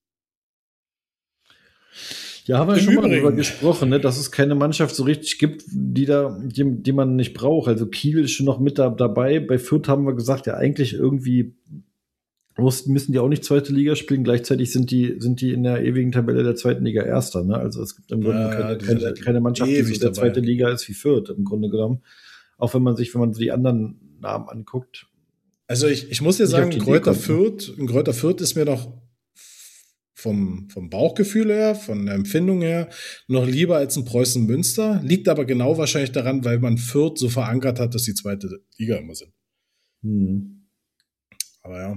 Ja, haben wir schon mal darüber gesprochen, ne, dass es keine Mannschaft so richtig gibt, die man nicht braucht. Also Kiel ist schon noch mit dabei. Bei Fürth haben wir gesagt, ja, eigentlich irgendwie müssen die auch nicht 2. Liga spielen. Gleichzeitig sind die in der ewigen Tabelle der 2. Liga Erster. Ne? Also es gibt im Grunde keine Mannschaft, die in der 2. Liga ist wie Fürth im Grunde genommen. Auch wenn man die anderen Namen anguckt. Also ich muss dir sagen, Greuther Fürth ist mir noch vom Bauchgefühl her, von der Empfindung her, noch lieber als ein Preußen Münster. Liegt aber genau wahrscheinlich daran, weil man Fürth so verankert hat, dass die zweite Liga immer sind. Aber ja.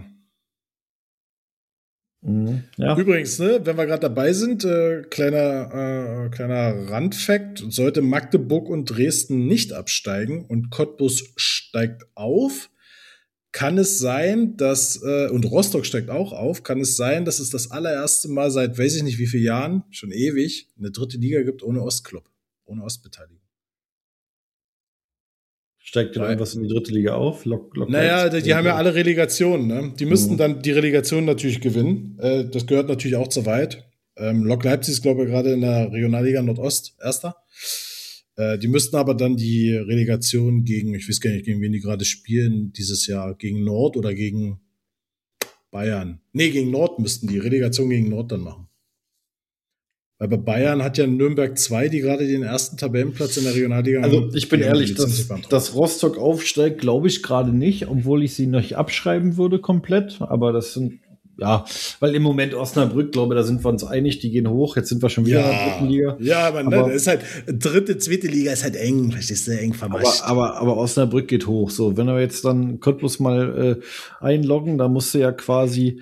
Ja. Übrigens, ne, wenn wir gerade dabei sind, kleiner Randfact: Sollte Magdeburg und Dresden nicht absteigen und Cottbus steigt auf, kann es sein, dass, und Rostock steigt auch auf, kann es sein, dass es das allererste Mal seit weiß ich nicht wie vielen Jahren, schon ewig, eine dritte Liga gibt ohne Ostclub, ohne Ostbeteiligung. Steigt denn irgendwas in die dritte Liga auf? Naja, die haben ja alle Relegationen. Ne? Die müssten dann die Relegation natürlich gewinnen. Das gehört natürlich auch zu weit. Lok Leipzig ist, glaube ich, gerade in der Regionalliga Nordost Erster. Die müssten aber dann die Relegation gegen, ich weiß gar nicht, gegen wen die gerade spielen dieses Jahr, gegen Nord oder gegen Bayern. Nee, gegen Nord müssten die Relegation gegen Nord dann machen. Weil bei Bayern hat ja Nürnberg 2, die gerade den ersten Tabellenplatz in der Regionalliga haben. Also ich bin ehrlich, dass Rostock aufsteigt, glaube ich gerade nicht, obwohl ich sie noch abschreiben würde komplett. Aber das sind, ja, weil im Moment Osnabrück, glaube ich, da sind wir uns einig, die gehen hoch. Jetzt sind wir schon wieder in der dritten Liga. Ja, aber ne, ist halt, dritte, zweite Liga ist halt eng, verstehst du, eng vermascht. Aber Osnabrück geht hoch. So, wenn wir jetzt dann Cottbus mal einloggen, dann musst du ja quasi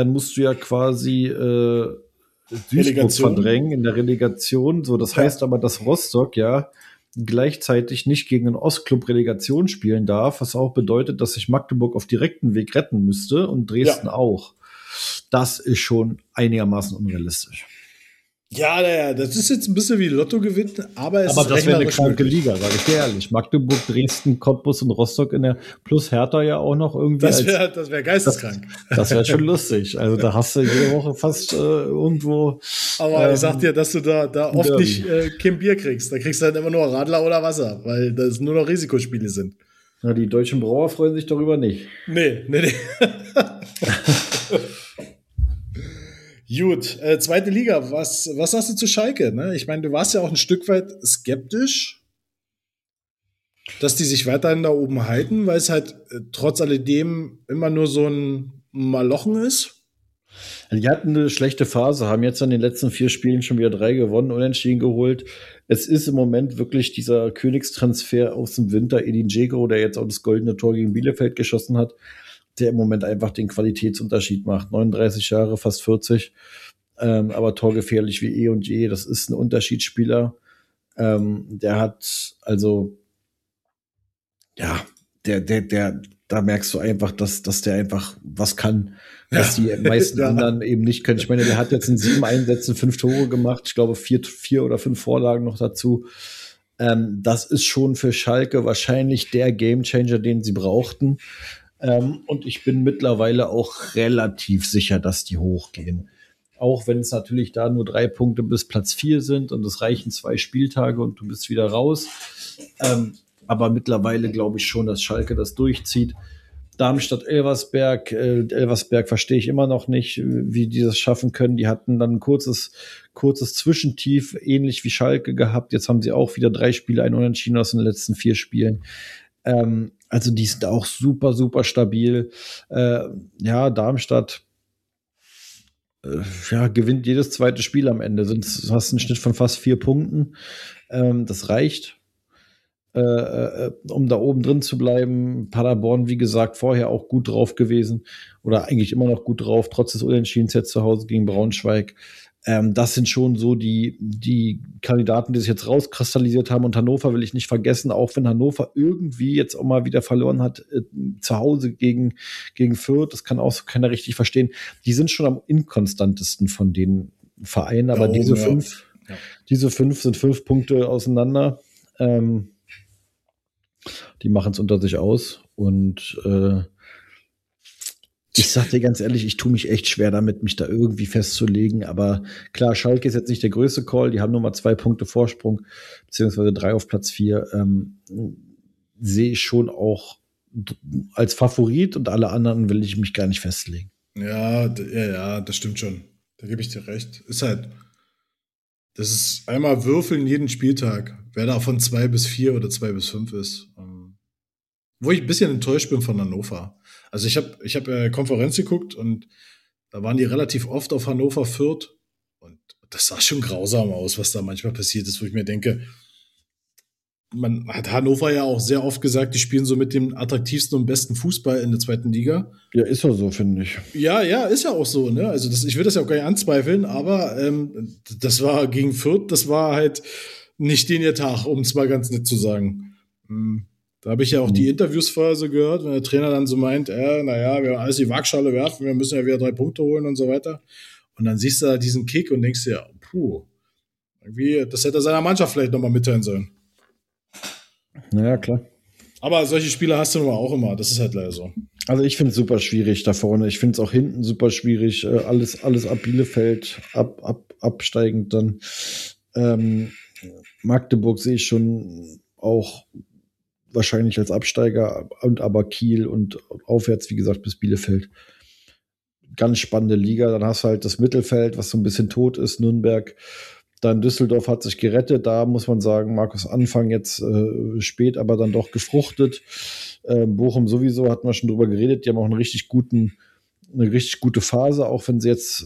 Duisburg verdrängen in der Relegation. So, das heißt aber, dass Rostock ja gleichzeitig nicht gegen einen Ostclub Relegation spielen darf, was auch bedeutet, dass sich Magdeburg auf direkten Weg retten müsste und Dresden auch. Das ist schon einigermaßen unrealistisch. Ja, das ist jetzt ein bisschen wie Lotto gewinnen, aber das wäre eine kranke Liga, sage ich dir ehrlich. Magdeburg, Dresden, Cottbus und Rostock in der, plus Hertha ja auch noch irgendwie. Das wäre geisteskrank. Das wäre schon lustig. Also da hast du jede Woche fast irgendwo. Aber ich sag dir, dass du da oft nicht kein Bier kriegst. Da kriegst du dann immer nur Radler oder Wasser, weil das nur noch Risikospiele sind. Na, die deutschen Brauer freuen sich darüber nicht. Nee. Gut, zweite Liga, was sagst du zu Schalke? Ne? Ich meine, du warst ja auch ein Stück weit skeptisch, dass die sich weiterhin da oben halten, weil es halt trotz alledem immer nur so ein Malochen ist. Die hatten eine schlechte Phase, haben jetzt an den letzten 4 Spielen schon wieder 3 gewonnen, unentschieden geholt. Es ist im Moment wirklich dieser Königstransfer aus dem Winter, Edin Dzeko, der jetzt auch das goldene Tor gegen Bielefeld geschossen hat, der im Moment einfach den Qualitätsunterschied macht. 39 Jahre, fast 40, aber torgefährlich wie eh und je. Das ist ein Unterschiedsspieler. Der hat, also, ja, da merkst du einfach, dass der einfach was kann, was die meisten anderen eben nicht können. Ich meine, der hat jetzt in 7 Einsätzen 5 Tore gemacht. Ich glaube, 4 oder 5 Vorlagen noch dazu. Das ist schon für Schalke wahrscheinlich der Gamechanger, den sie brauchten. Und ich bin mittlerweile auch relativ sicher, dass die hochgehen. Auch wenn es natürlich da nur 3 Punkte bis Platz 4 sind und es reichen 2 Spieltage und du bist wieder raus. Aber mittlerweile glaube ich schon, dass Schalke das durchzieht. Darmstadt-Elversberg verstehe ich immer noch nicht, wie die das schaffen können. Die hatten dann ein kurzes Zwischentief, ähnlich wie Schalke gehabt. Jetzt haben sie auch wieder 3 Spiele, ein Unentschieden aus den letzten 4 Spielen. Also die sind auch super, super stabil. Darmstadt gewinnt jedes zweite Spiel am Ende. Du hast einen Schnitt von fast 4 Punkten. Das reicht, um da oben drin zu bleiben. Paderborn, wie gesagt, vorher auch gut drauf gewesen oder eigentlich immer noch gut drauf, trotz des Unentschiedens jetzt zu Hause gegen Braunschweig. Das sind schon so die Kandidaten, die sich jetzt rauskristallisiert haben. Und Hannover will ich nicht vergessen, auch wenn Hannover irgendwie jetzt auch mal wieder verloren hat, zu Hause gegen Fürth. Das kann auch keiner richtig verstehen. Die sind schon am inkonstantesten von den Vereinen, aber diese 5 sind 5 Punkte auseinander. Die machen es unter sich aus. Und ich sag dir ganz ehrlich, ich tue mich echt schwer damit, mich da irgendwie festzulegen. Aber klar, Schalke ist jetzt nicht der größte Call. Die haben nur mal 2 Punkte Vorsprung, beziehungsweise 3 auf Platz 4. Sehe ich schon auch als Favorit und alle anderen will ich mich gar nicht festlegen. Ja, das stimmt schon. Da gebe ich dir recht. Das ist einmal würfeln jeden Spieltag, wer da von 2 bis 4 oder 2 bis 5 ist. Wo ich ein bisschen enttäuscht bin von Hannover. Also ich hab Konferenz geguckt und da waren die relativ oft auf Hannover Fürth und das sah schon grausam aus, was da manchmal passiert ist, wo ich mir denke, man hat Hannover ja auch sehr oft gesagt, die spielen so mit dem attraktivsten und besten Fußball in der 2. Liga. Ja, ist ja so, finde ich. Ja, ist ja auch so, ne? Also ich will das ja auch gar nicht anzweifeln, aber das war gegen Fürth, das war halt nicht den ihr Tag, um es mal ganz nett zu sagen. Da habe ich ja auch die Interviews vorher so gehört, wenn der Trainer dann so meint, naja, wir haben alles die Waagschale werfen, wir müssen ja wieder 3 Punkte holen und so weiter. Und dann siehst du da diesen Kick und denkst dir, irgendwie, das hätte er seiner Mannschaft vielleicht nochmal mitteilen sollen. Naja, klar. Aber solche Spiele hast du nun mal auch immer, das ist halt leider so. Also ich finde es super schwierig da vorne. Ich finde es auch hinten super schwierig. Alles ab Bielefeld, absteigend dann. Magdeburg sehe ich schon auch wahrscheinlich als Absteiger und aber Kiel und aufwärts, wie gesagt, bis Bielefeld. Ganz spannende Liga. Dann hast du halt das Mittelfeld, was so ein bisschen tot ist, Nürnberg. Dann Düsseldorf hat sich gerettet. Da muss man sagen, Markus Anfang jetzt spät, aber dann doch gefruchtet. Bochum sowieso, hatten wir schon drüber geredet. Die haben auch eine richtig gute Phase, auch wenn sie jetzt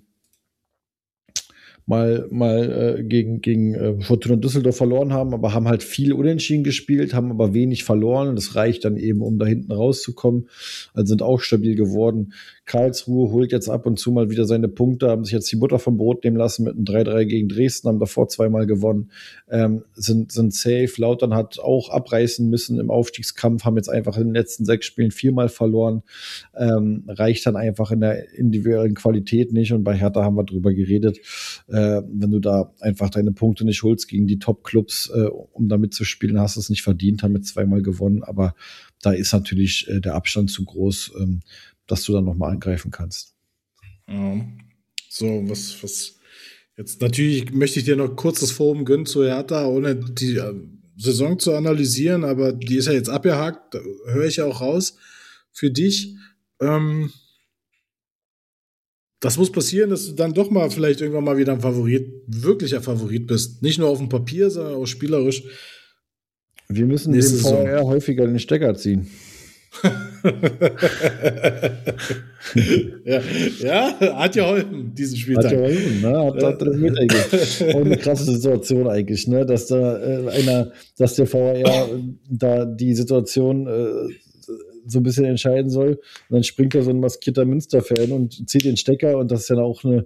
mal gegen Fortuna Düsseldorf verloren haben, aber haben halt viel unentschieden gespielt, haben aber wenig verloren und das reicht dann eben, um da hinten rauszukommen. Also sind auch stabil geworden. Karlsruhe holt jetzt ab und zu mal wieder seine Punkte, haben sich jetzt die Butter vom Brot nehmen lassen mit einem 3-3 gegen Dresden, haben davor 2-mal gewonnen, sind safe. Lautern hat auch abreißen müssen im Aufstiegskampf, haben jetzt einfach in den letzten 6 Spielen 4-mal verloren, reicht dann einfach in der individuellen Qualität nicht und bei Hertha haben wir drüber geredet, wenn du da einfach deine Punkte nicht holst gegen die Top-Clubs, um da mitzuspielen, hast du es nicht verdient, haben jetzt 2-mal gewonnen, aber da ist natürlich der Abstand zu groß, dass du dann nochmal angreifen kannst. Ja. So, was jetzt natürlich möchte ich dir noch kurz das Forum gönnen zu Hertha, ohne die Saison zu analysieren, aber die ist ja jetzt abgehakt, da höre ich ja auch raus für dich. Das muss passieren, dass du dann doch mal vielleicht irgendwann mal wieder ein wirklicher Favorit bist. Nicht nur auf dem Papier, sondern auch spielerisch. Wir müssen dem VR häufiger den Stecker ziehen. ja, hat ja geholfen, diesen Spieltag. Hat ja geholfen, ne? Hat auch eine krasse Situation eigentlich, ne? Dass dass der VR da die Situation so ein bisschen entscheiden soll. Und dann springt da so ein maskierter Münster-Fan und zieht den Stecker und das ist ja auch eine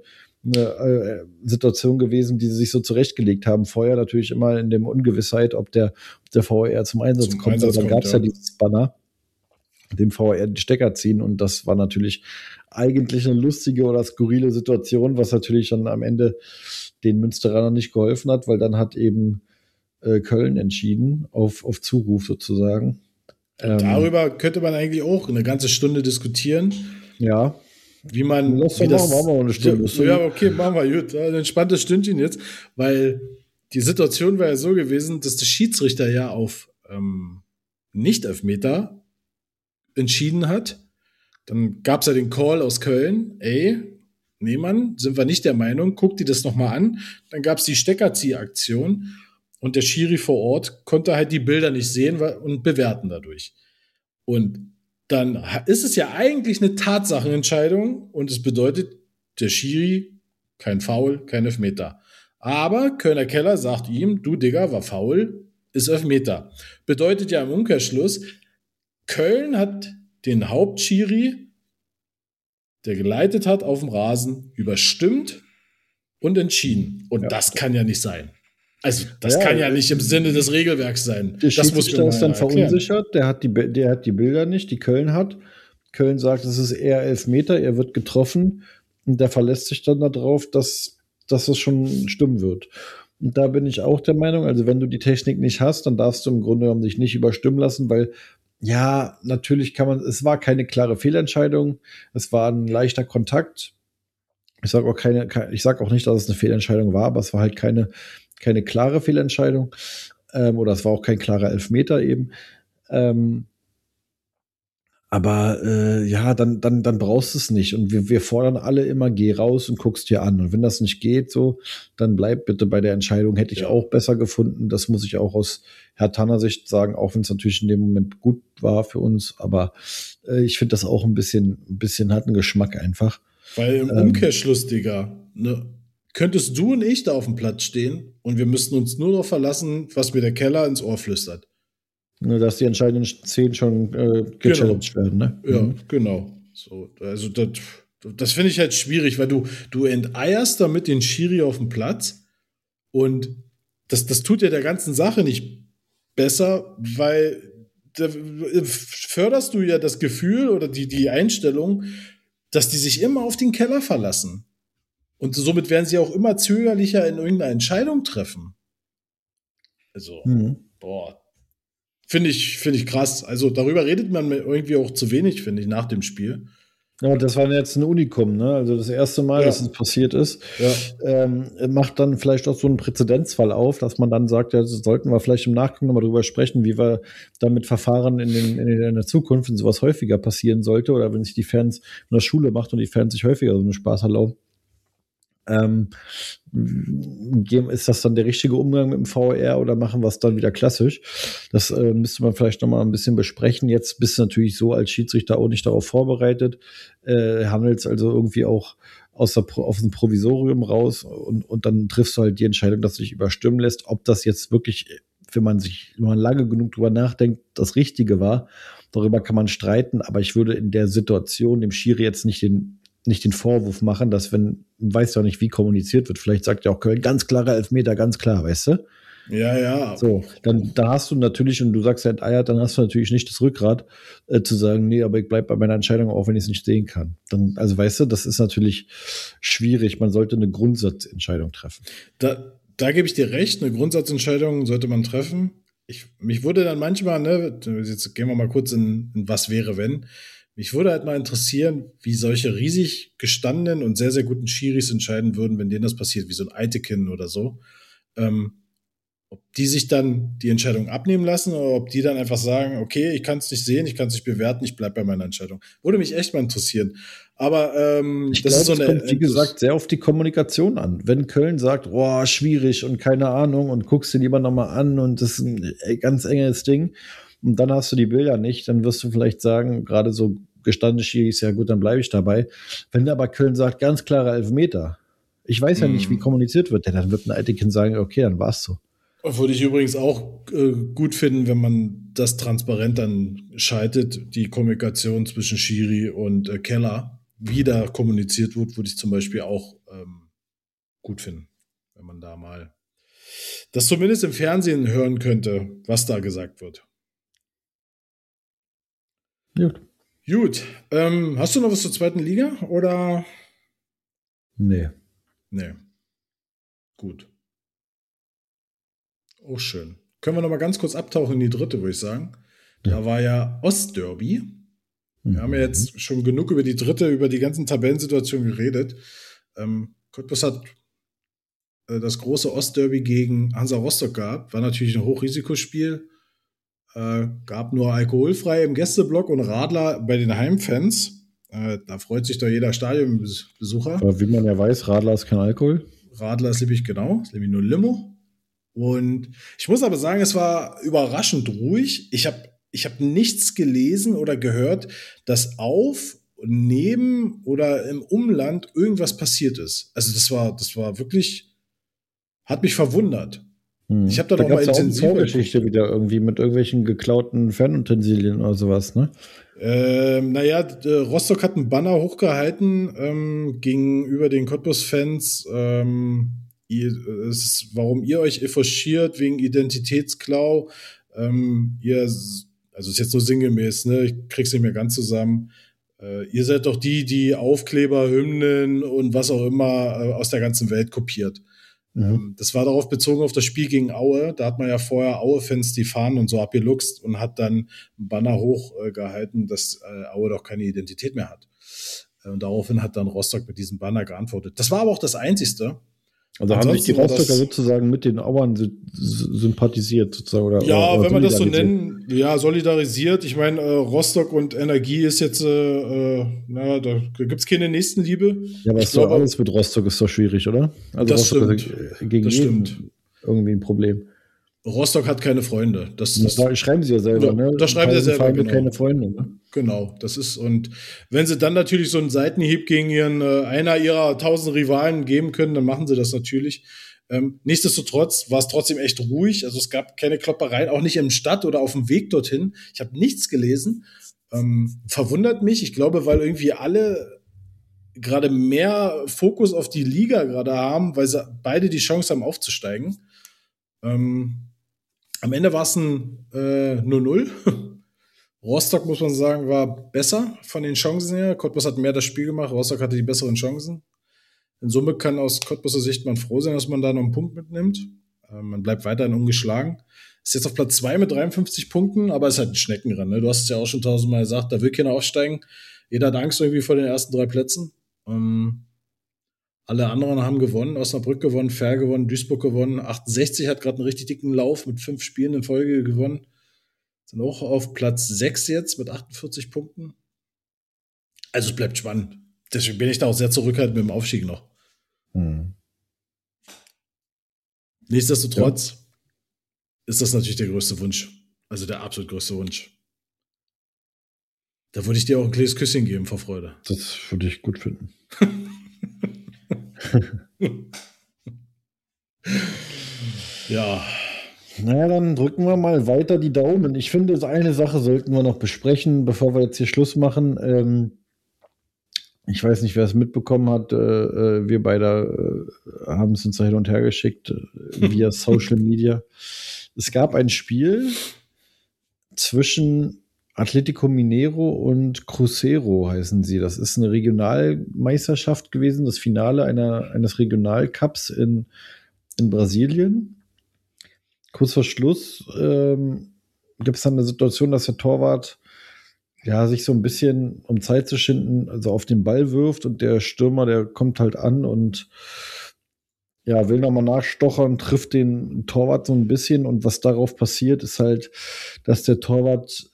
Situation gewesen, die sie sich so zurechtgelegt haben. Vorher natürlich immer in der Ungewissheit, ob der VR zum Einsatz kommt. Aber dann gab es ja dieses Banner, dem VR den Stecker ziehen und das war natürlich eigentlich eine lustige oder skurrile Situation, was natürlich dann am Ende den Münsteranern nicht geholfen hat, weil dann hat eben Köln entschieden, auf Zuruf sozusagen. Darüber könnte man eigentlich auch eine ganze Stunde diskutieren. Ja. Wie man. Machen wir eine Stunde. Ja, okay, machen wir gut. Ein entspanntes Stündchen jetzt, weil die Situation war ja so gewesen, dass der Schiedsrichter ja auf Nicht-Elfmeter entschieden hat. Dann gab es ja den Call aus Köln. Nee, Mann, sind wir nicht der Meinung. Guck dir das nochmal an. Dann gab es die Steckerziehaktion. Und der Schiri vor Ort konnte halt die Bilder nicht sehen und bewerten dadurch. Und dann ist es ja eigentlich eine Tatsachenentscheidung und es bedeutet, der Schiri, kein Foul, kein Elfmeter. Aber Kölner Keller sagt ihm, du Digga, war Foul, ist Elfmeter. Bedeutet ja im Umkehrschluss, Köln hat den Hauptschiri, der geleitet hat auf dem Rasen, überstimmt und entschieden. Und das kann ja nicht sein. Also, das kann ja nicht im Sinne des Regelwerks sein. Der Schiedsrichter ist dann verunsichert, der hat die Bilder nicht, die Köln hat. Köln sagt, es ist eher Elfmeter, er wird getroffen und der verlässt sich dann darauf, dass es schon stimmen wird. Und da bin ich auch der Meinung, also wenn du die Technik nicht hast, dann darfst du im Grunde genommen dich nicht überstimmen lassen, weil ja, natürlich es war keine klare Fehlentscheidung, es war ein leichter Kontakt. Ich sage auch nicht, dass es eine Fehlentscheidung war, aber es war halt keine klare Fehlentscheidung oder es war auch kein klarer Elfmeter eben. Aber ja, dann brauchst du es nicht. Und wir fordern alle immer, geh raus und guckst dir an. Und wenn das nicht geht, so, dann bleib bitte bei der Entscheidung. Hätte ich auch besser gefunden. Das muss ich auch aus Herr Tanner Sicht sagen, auch wenn es natürlich in dem Moment gut war für uns. Aber ich finde das auch ein bisschen hat einen Geschmack einfach. Weil im Umkehrschluss, Digga, ne, könntest du und ich da auf dem Platz stehen und wir müssten uns nur darauf verlassen, was mir der Keller ins Ohr flüstert. Dass die entscheidenden Szenen schon gechallenged werden, ne? Ja, genau. So, also das finde ich halt schwierig, weil du enteierst damit den Schiri auf dem Platz und das tut ja der ganzen Sache nicht besser, weil da förderst du ja das Gefühl oder die Einstellung, dass die sich immer auf den Keller verlassen. Und somit werden sie auch immer zögerlicher in irgendeiner Entscheidung treffen. Also, boah. Finde ich krass. Also darüber redet man irgendwie auch zu wenig, finde ich, nach dem Spiel. Ja, das war jetzt ein Unikum, ne? Also das erste Mal, dass es passiert ist, macht dann vielleicht auch so einen Präzedenzfall auf, dass man dann sagt, ja, sollten wir vielleicht im Nachgang nochmal drüber sprechen, wie wir damit verfahren in der Zukunft, wenn sowas häufiger passieren sollte oder wenn sich die Fans in der Schule macht und die Fans sich häufiger so einen Spaß erlauben. Ist das dann der richtige Umgang mit dem VR oder machen wir es dann wieder klassisch? Das müsste man vielleicht nochmal ein bisschen besprechen. Jetzt bist du natürlich so als Schiedsrichter auch nicht darauf vorbereitet, handelst also irgendwie auch aus dem Provisorium raus und dann triffst du halt die Entscheidung, dass du dich überstimmen lässt, ob das jetzt wirklich, wenn man lange genug drüber nachdenkt, das Richtige war. Darüber kann man streiten, aber ich würde in der Situation dem Schiri jetzt nicht den Vorwurf machen, dass weiß ja nicht, wie kommuniziert wird. Vielleicht sagt ja auch Köln, ganz klarer Elfmeter, ganz klar, weißt du? Ja. So, da hast du natürlich, und du sagst ja enteiert, dann hast du natürlich nicht das Rückgrat, zu sagen, nee, aber ich bleib bei meiner Entscheidung, auch wenn ich es nicht sehen kann. Dann, also weißt du, das ist natürlich schwierig. Man sollte eine Grundsatzentscheidung treffen. Da gebe ich dir recht, eine Grundsatzentscheidung sollte man treffen. Mich würde dann manchmal, ne, jetzt gehen wir mal kurz in was wäre, wenn. Mich würde halt mal interessieren, wie solche riesig gestandenen und sehr, sehr guten Schiris entscheiden würden, wenn denen das passiert, wie so ein Eitekin oder so. Ob die sich dann die Entscheidung abnehmen lassen oder ob die dann einfach sagen, okay, ich kann es nicht sehen, ich kann es nicht bewerten, ich bleibe bei meiner Entscheidung. Würde mich echt mal interessieren. Aber ich glaube, es kommt, wie gesagt, sehr auf die Kommunikation an. Wenn Köln sagt, boah, schwierig und keine Ahnung und guckst dir lieber nochmal an und das ist ein ganz enges Ding, und dann hast du die Bilder nicht, dann wirst du vielleicht sagen, gerade so gestandene Schiris, ja gut, dann bleibe ich dabei. Wenn aber Köln sagt, ganz klarer Elfmeter, ich weiß ja nicht, wie kommuniziert wird, dann wird ein Eitekin sagen, okay, dann war's so. Würde ich übrigens auch gut finden, wenn man das transparent dann schaltet, die Kommunikation zwischen Schiri und Keller, wie da kommuniziert wird, würde ich zum Beispiel auch gut finden, wenn man da mal das zumindest im Fernsehen hören könnte, was da gesagt wird. Gut. Hast du noch was zur zweiten Liga oder? Nee. Gut. Oh, schön. Können wir noch mal ganz kurz abtauchen in die dritte, würde ich sagen. Da war ja Ostderby. Wir haben ja jetzt schon genug über die dritte, über die ganzen Tabellensituationen geredet. Cottbus hat das große Ostderby gegen Hansa Rostock gehabt. War natürlich ein Hochrisikospiel. Gab nur alkoholfrei im Gästeblock und Radler bei den Heimfans. Da freut sich doch jeder Stadionbesucher. Aber wie man ja weiß, Radler ist kein Alkohol. Radler ist nämlich nämlich nur Limo. Und ich muss aber sagen, es war überraschend ruhig. Ich hab nichts gelesen oder gehört, dass auf, neben oder im Umland irgendwas passiert ist. Also das war wirklich, hat mich verwundert. Ich habe dann auch mal intensiv eine Vorgeschichte wieder irgendwie mit irgendwelchen geklauten Fernutensilien oder sowas, ne? Rostock hat einen Banner hochgehalten gegenüber den Cottbus-Fans, warum ihr euch echauffiert wegen Identitätsklau. Also ist jetzt so sinngemäß, ne? Ich krieg's nicht mehr ganz zusammen. Ihr seid doch die Aufkleber, Hymnen und was auch immer aus der ganzen Welt kopiert. Das war darauf bezogen auf das Spiel gegen Aue. Da hat man ja vorher Aue-Fans die Fahnen und so abgeluchst und hat dann einen Banner hochgehalten, dass Aue doch keine Identität mehr hat. Und daraufhin hat dann Rostock mit diesem Banner geantwortet. Das war aber auch das Einzigste. Also haben sich die Rostocker sozusagen mit den Auern sympathisiert sozusagen? Oder wenn man das so nennen, solidarisiert. Ich meine, Rostock und Energie ist jetzt, da gibt es keine Nächstenliebe. Ja, aber alles mit Rostock ist doch schwierig, oder? Also das Rostock stimmt. Gegen jeden irgendwie ein Problem. Rostock hat keine Freunde. Das schreiben sie ja selber, ne? Das schreiben sie ja selber, genau. Keine Freunde, ne? Genau, das ist, und wenn sie dann natürlich so einen Seitenhieb gegen einer ihrer 1000 Rivalen geben können, dann machen sie das natürlich. Nichtsdestotrotz war es trotzdem echt ruhig. Also es gab keine Kloppereien, auch nicht im Stadt oder auf dem Weg dorthin. Ich habe nichts gelesen. Verwundert mich. Ich glaube, weil irgendwie alle gerade mehr Fokus auf die Liga gerade haben, weil sie beide die Chance haben aufzusteigen. Am Ende war es ein 0-0. Rostock, muss man sagen, war besser von den Chancen her. Cottbus hat mehr das Spiel gemacht. Rostock hatte die besseren Chancen. In Summe kann aus Cottbuser Sicht man froh sein, dass man da noch einen Punkt mitnimmt. Man bleibt weiterhin ungeschlagen. Ist jetzt auf Platz 2 mit 53 Punkten, aber ist halt ein Schneckenrennen. Ne? Du hast es ja auch schon 1000-mal gesagt, da will keiner aufsteigen. Jeder hat Angst irgendwie vor den ersten 3 Plätzen. Alle anderen haben gewonnen. Osnabrück gewonnen, Ferl gewonnen, Duisburg gewonnen. 68 hat gerade einen richtig dicken Lauf mit 5 Spielen in Folge gewonnen. Sind auch auf Platz 6 jetzt mit 48 Punkten. Also es bleibt spannend. Deswegen bin ich da auch sehr zurückhaltend mit dem Aufstieg noch. Nichtsdestotrotz ist das natürlich der größte Wunsch. Also der absolut größte Wunsch. Da würde ich dir auch ein kleines Küsschen geben vor Freude. Das würde ich gut finden. Ja. Naja, dann drücken wir mal weiter die Daumen. Ich finde, eine Sache sollten wir noch besprechen, bevor wir jetzt hier Schluss machen. Ich weiß nicht, wer es mitbekommen hat. Wir beide haben es uns da hin und her geschickt via Social Media. Es gab ein Spiel zwischen Atlético Mineiro und Cruzeiro heißen sie. Das ist eine Regionalmeisterschaft gewesen, das Finale eines Regionalcups in Brasilien. Kurz vor Schluss gibt es dann eine Situation, dass der Torwart sich so ein bisschen, um Zeit zu schinden, also auf den Ball wirft und der Stürmer, der kommt halt an und will nochmal nachstochern, trifft den Torwart so ein bisschen und was darauf passiert, ist halt, dass der Torwart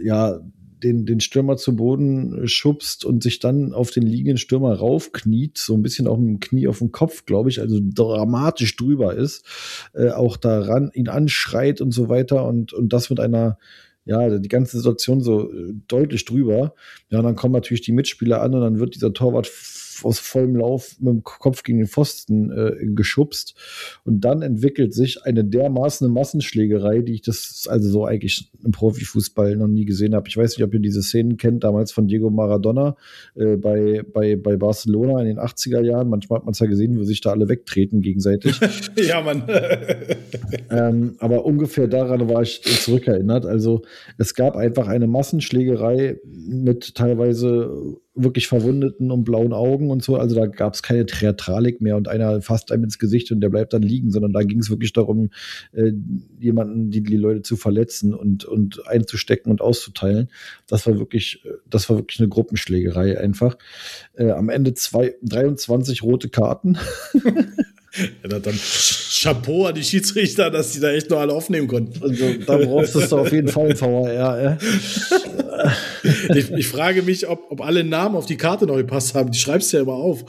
den Stürmer zu Boden schubst und sich dann auf den liegenden Stürmer raufkniet, so ein bisschen auch mit dem Knie auf den Kopf, glaube ich, also dramatisch drüber ist, auch daran ihn anschreit und so weiter und das mit einer die ganze Situation so deutlich drüber. Ja, und dann kommen natürlich die Mitspieler an und dann wird dieser Torwart aus vollem Lauf mit dem Kopf gegen den Pfosten geschubst. Und dann entwickelt sich eine dermaßen Massenschlägerei, die ich das also so eigentlich im Profifußball noch nie gesehen habe. Ich weiß nicht, ob ihr diese Szenen kennt, damals von Diego Maradona bei Barcelona in den 80er Jahren. Manchmal hat man es ja gesehen, wo sich da alle wegtreten gegenseitig. Ja, Mann. Aber ungefähr daran war ich zurückerinnert. Also es gab einfach eine Massenschlägerei mit teilweise wirklich Verwundeten und blauen Augen und so. Also da gab es keine Theatralik mehr und einer fasst einem ins Gesicht und der bleibt dann liegen, sondern da ging es wirklich darum, jemanden, die Leute zu verletzen und einzustecken und auszuteilen. Das war wirklich eine Gruppenschlägerei einfach. Am Ende 23 rote Karten. Ja, dann Chapeau an die Schiedsrichter, dass die da echt noch alle aufnehmen konnten. Also, da brauchst du auf jeden Fall VAR. Ich frage mich, ob alle Namen auf die Karte noch gepasst haben. Die schreibst du ja immer auf.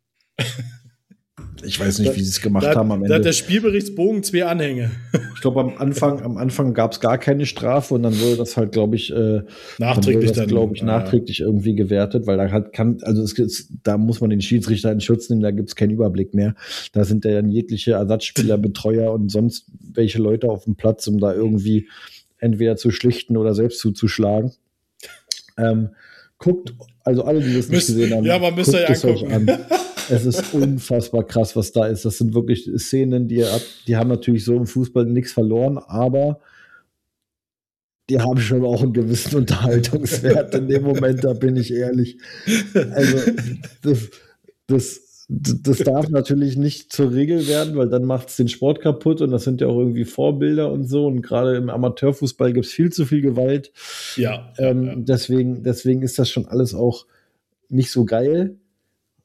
Ich weiß nicht, wie sie es gemacht haben am Ende. Da hat der Spielberichtsbogen 2 Anhänge. Ich glaube, am Anfang gab es gar keine Strafe und dann wurde das halt, glaube ich, nachträglich irgendwie gewertet, weil da muss man den Schiedsrichter in Schutz nehmen, da gibt es keinen Überblick mehr. Da sind ja dann jegliche Ersatzspieler, Betreuer und sonst welche Leute auf dem Platz, um da irgendwie entweder zu schlichten oder selbst zuzuschlagen. Guckt, also alle, die das nicht gesehen haben, man müsste ja angucken. An. Es ist unfassbar krass, was da ist. Das sind wirklich Szenen, die haben natürlich so im Fußball nichts verloren, aber die haben schon auch einen gewissen Unterhaltungswert in dem Moment, da bin ich ehrlich. Also das darf natürlich nicht zur Regel werden, weil dann macht es den Sport kaputt und das sind ja auch irgendwie Vorbilder und so und gerade im Amateurfußball gibt es viel zu viel Gewalt. Deswegen ist das schon alles auch nicht so geil.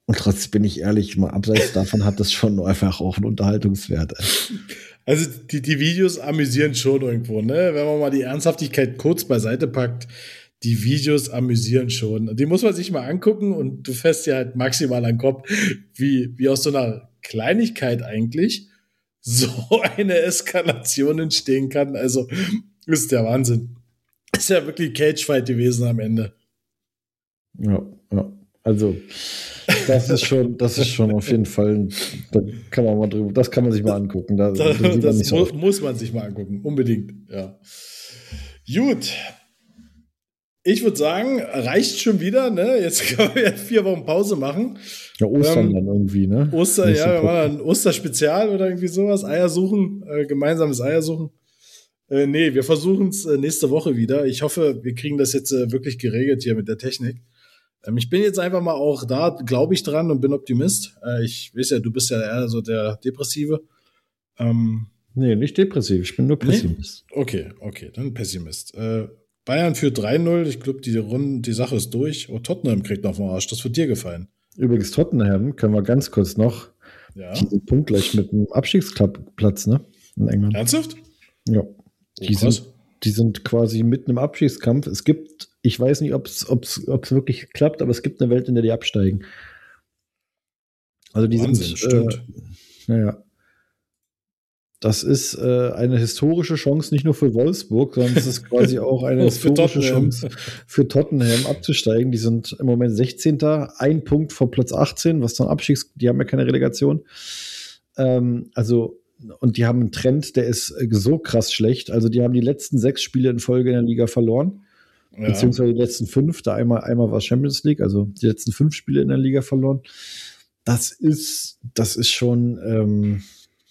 Und trotzdem bin ich ehrlich, mal abseits davon hat das schon einfach auch einen Unterhaltungswert. Also die Videos amüsieren schon irgendwo, ne? Wenn man mal die Ernsthaftigkeit kurz beiseite packt, die Videos amüsieren schon. Die muss man sich mal angucken und du fährst ja halt maximal an den Kopf, wie aus so einer Kleinigkeit eigentlich so eine Eskalation entstehen kann. Also ist der Wahnsinn. Ist ja wirklich Cagefight gewesen am Ende. Ja. Also das ist schon auf jeden Fall, da kann man mal drüber, das kann man sich mal angucken. Das muss man sich mal angucken, unbedingt, ja. Gut. Ich würde sagen, reicht schon wieder, ne? Jetzt können wir 4 Wochen Pause machen. Ja, Ostern dann irgendwie, ne? Wir machen ein Osterspezial oder irgendwie sowas. Eier suchen, gemeinsames Eier suchen. Nee, wir versuchen es nächste Woche wieder. Ich hoffe, wir kriegen das jetzt wirklich geregelt hier mit der Technik. Ich bin jetzt einfach mal auch da, glaube ich dran und bin Optimist. Ich weiß ja, du bist ja eher so der Depressive. Nee, nicht depressiv, ich bin nur Pessimist. Nee? Okay, dann Pessimist. Bayern führt 3-0. Ich glaube, die Sache ist durch. Oh, Tottenham kriegt noch den Arsch. Das wird dir gefallen. Übrigens, Tottenham können wir ganz kurz noch. Ja. Die sind punktgleich mit dem Abstiegsplatz, ne? In England. Ernsthaft? Ja. Die sind quasi mitten im Abstiegskampf. Es gibt, ich weiß nicht, ob es wirklich klappt, aber es gibt eine Welt, in der die absteigen. Also die Wahnsinn, stimmt. Naja. Das ist eine historische Chance, nicht nur für Wolfsburg, sondern es ist quasi auch eine historische Chance für Tottenham abzusteigen. Die sind im Moment 16. 1 Punkt vor Platz 18, was dann die haben ja keine Relegation. Und die haben einen Trend, der ist so krass schlecht. Also die haben die letzten 6 Spiele in Folge in der Liga verloren. Ja. Beziehungsweise die letzten 5. Einmal war Champions League, also die letzten 5 Spiele in der Liga verloren. Das ist schon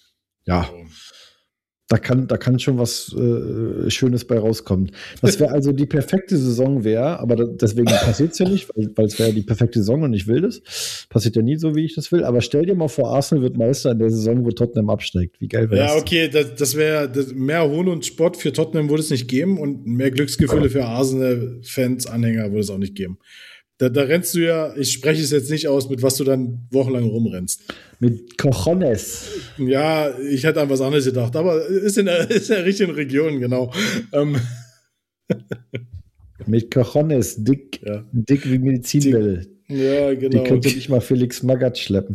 da kann schon was Schönes bei rauskommen. Das wäre also die perfekte Saison aber deswegen passiert es ja nicht, weil es wäre die perfekte Saison und ich will das. Passiert ja nie so, wie ich das will. Aber stell dir mal vor, Arsenal wird Meister in der Saison, wo Tottenham absteigt. Wie geil wäre das? Ja, okay, das wäre mehr Hohn und Spott für Tottenham würde es nicht geben und mehr Glücksgefühle für Arsenal-Fans, Anhänger würde es auch nicht geben. Da rennst du ja, ich spreche es jetzt nicht aus, mit was du dann wochenlang rumrennst. Mit Cojones. Ja, ich hätte an was anderes gedacht, aber ist in der richtigen Region, genau. Mit Cojones, dick wie Medizinbälle. Ja, genau. Die könnte nicht mal Felix Magath schleppen.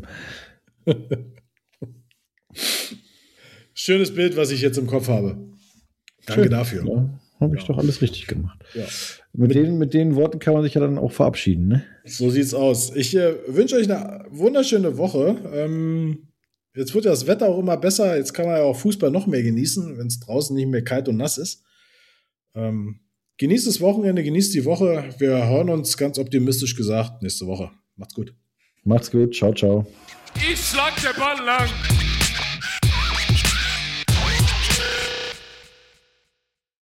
Schönes Bild, was ich jetzt im Kopf habe. Danke dafür. Ja, habe ich doch alles richtig gemacht. Ja. Mit den Worten kann man sich ja dann auch verabschieden, ne? So sieht's aus. Ich wünsche euch eine wunderschöne Woche. Jetzt wird ja das Wetter auch immer besser. Jetzt kann man ja auch Fußball noch mehr genießen, wenn es draußen nicht mehr kalt und nass ist. Genießt das Wochenende, genießt die Woche. Wir hören uns ganz optimistisch gesagt nächste Woche. Macht's gut. Macht's gut. Ciao, ciao. Ich schlag den Ball lang.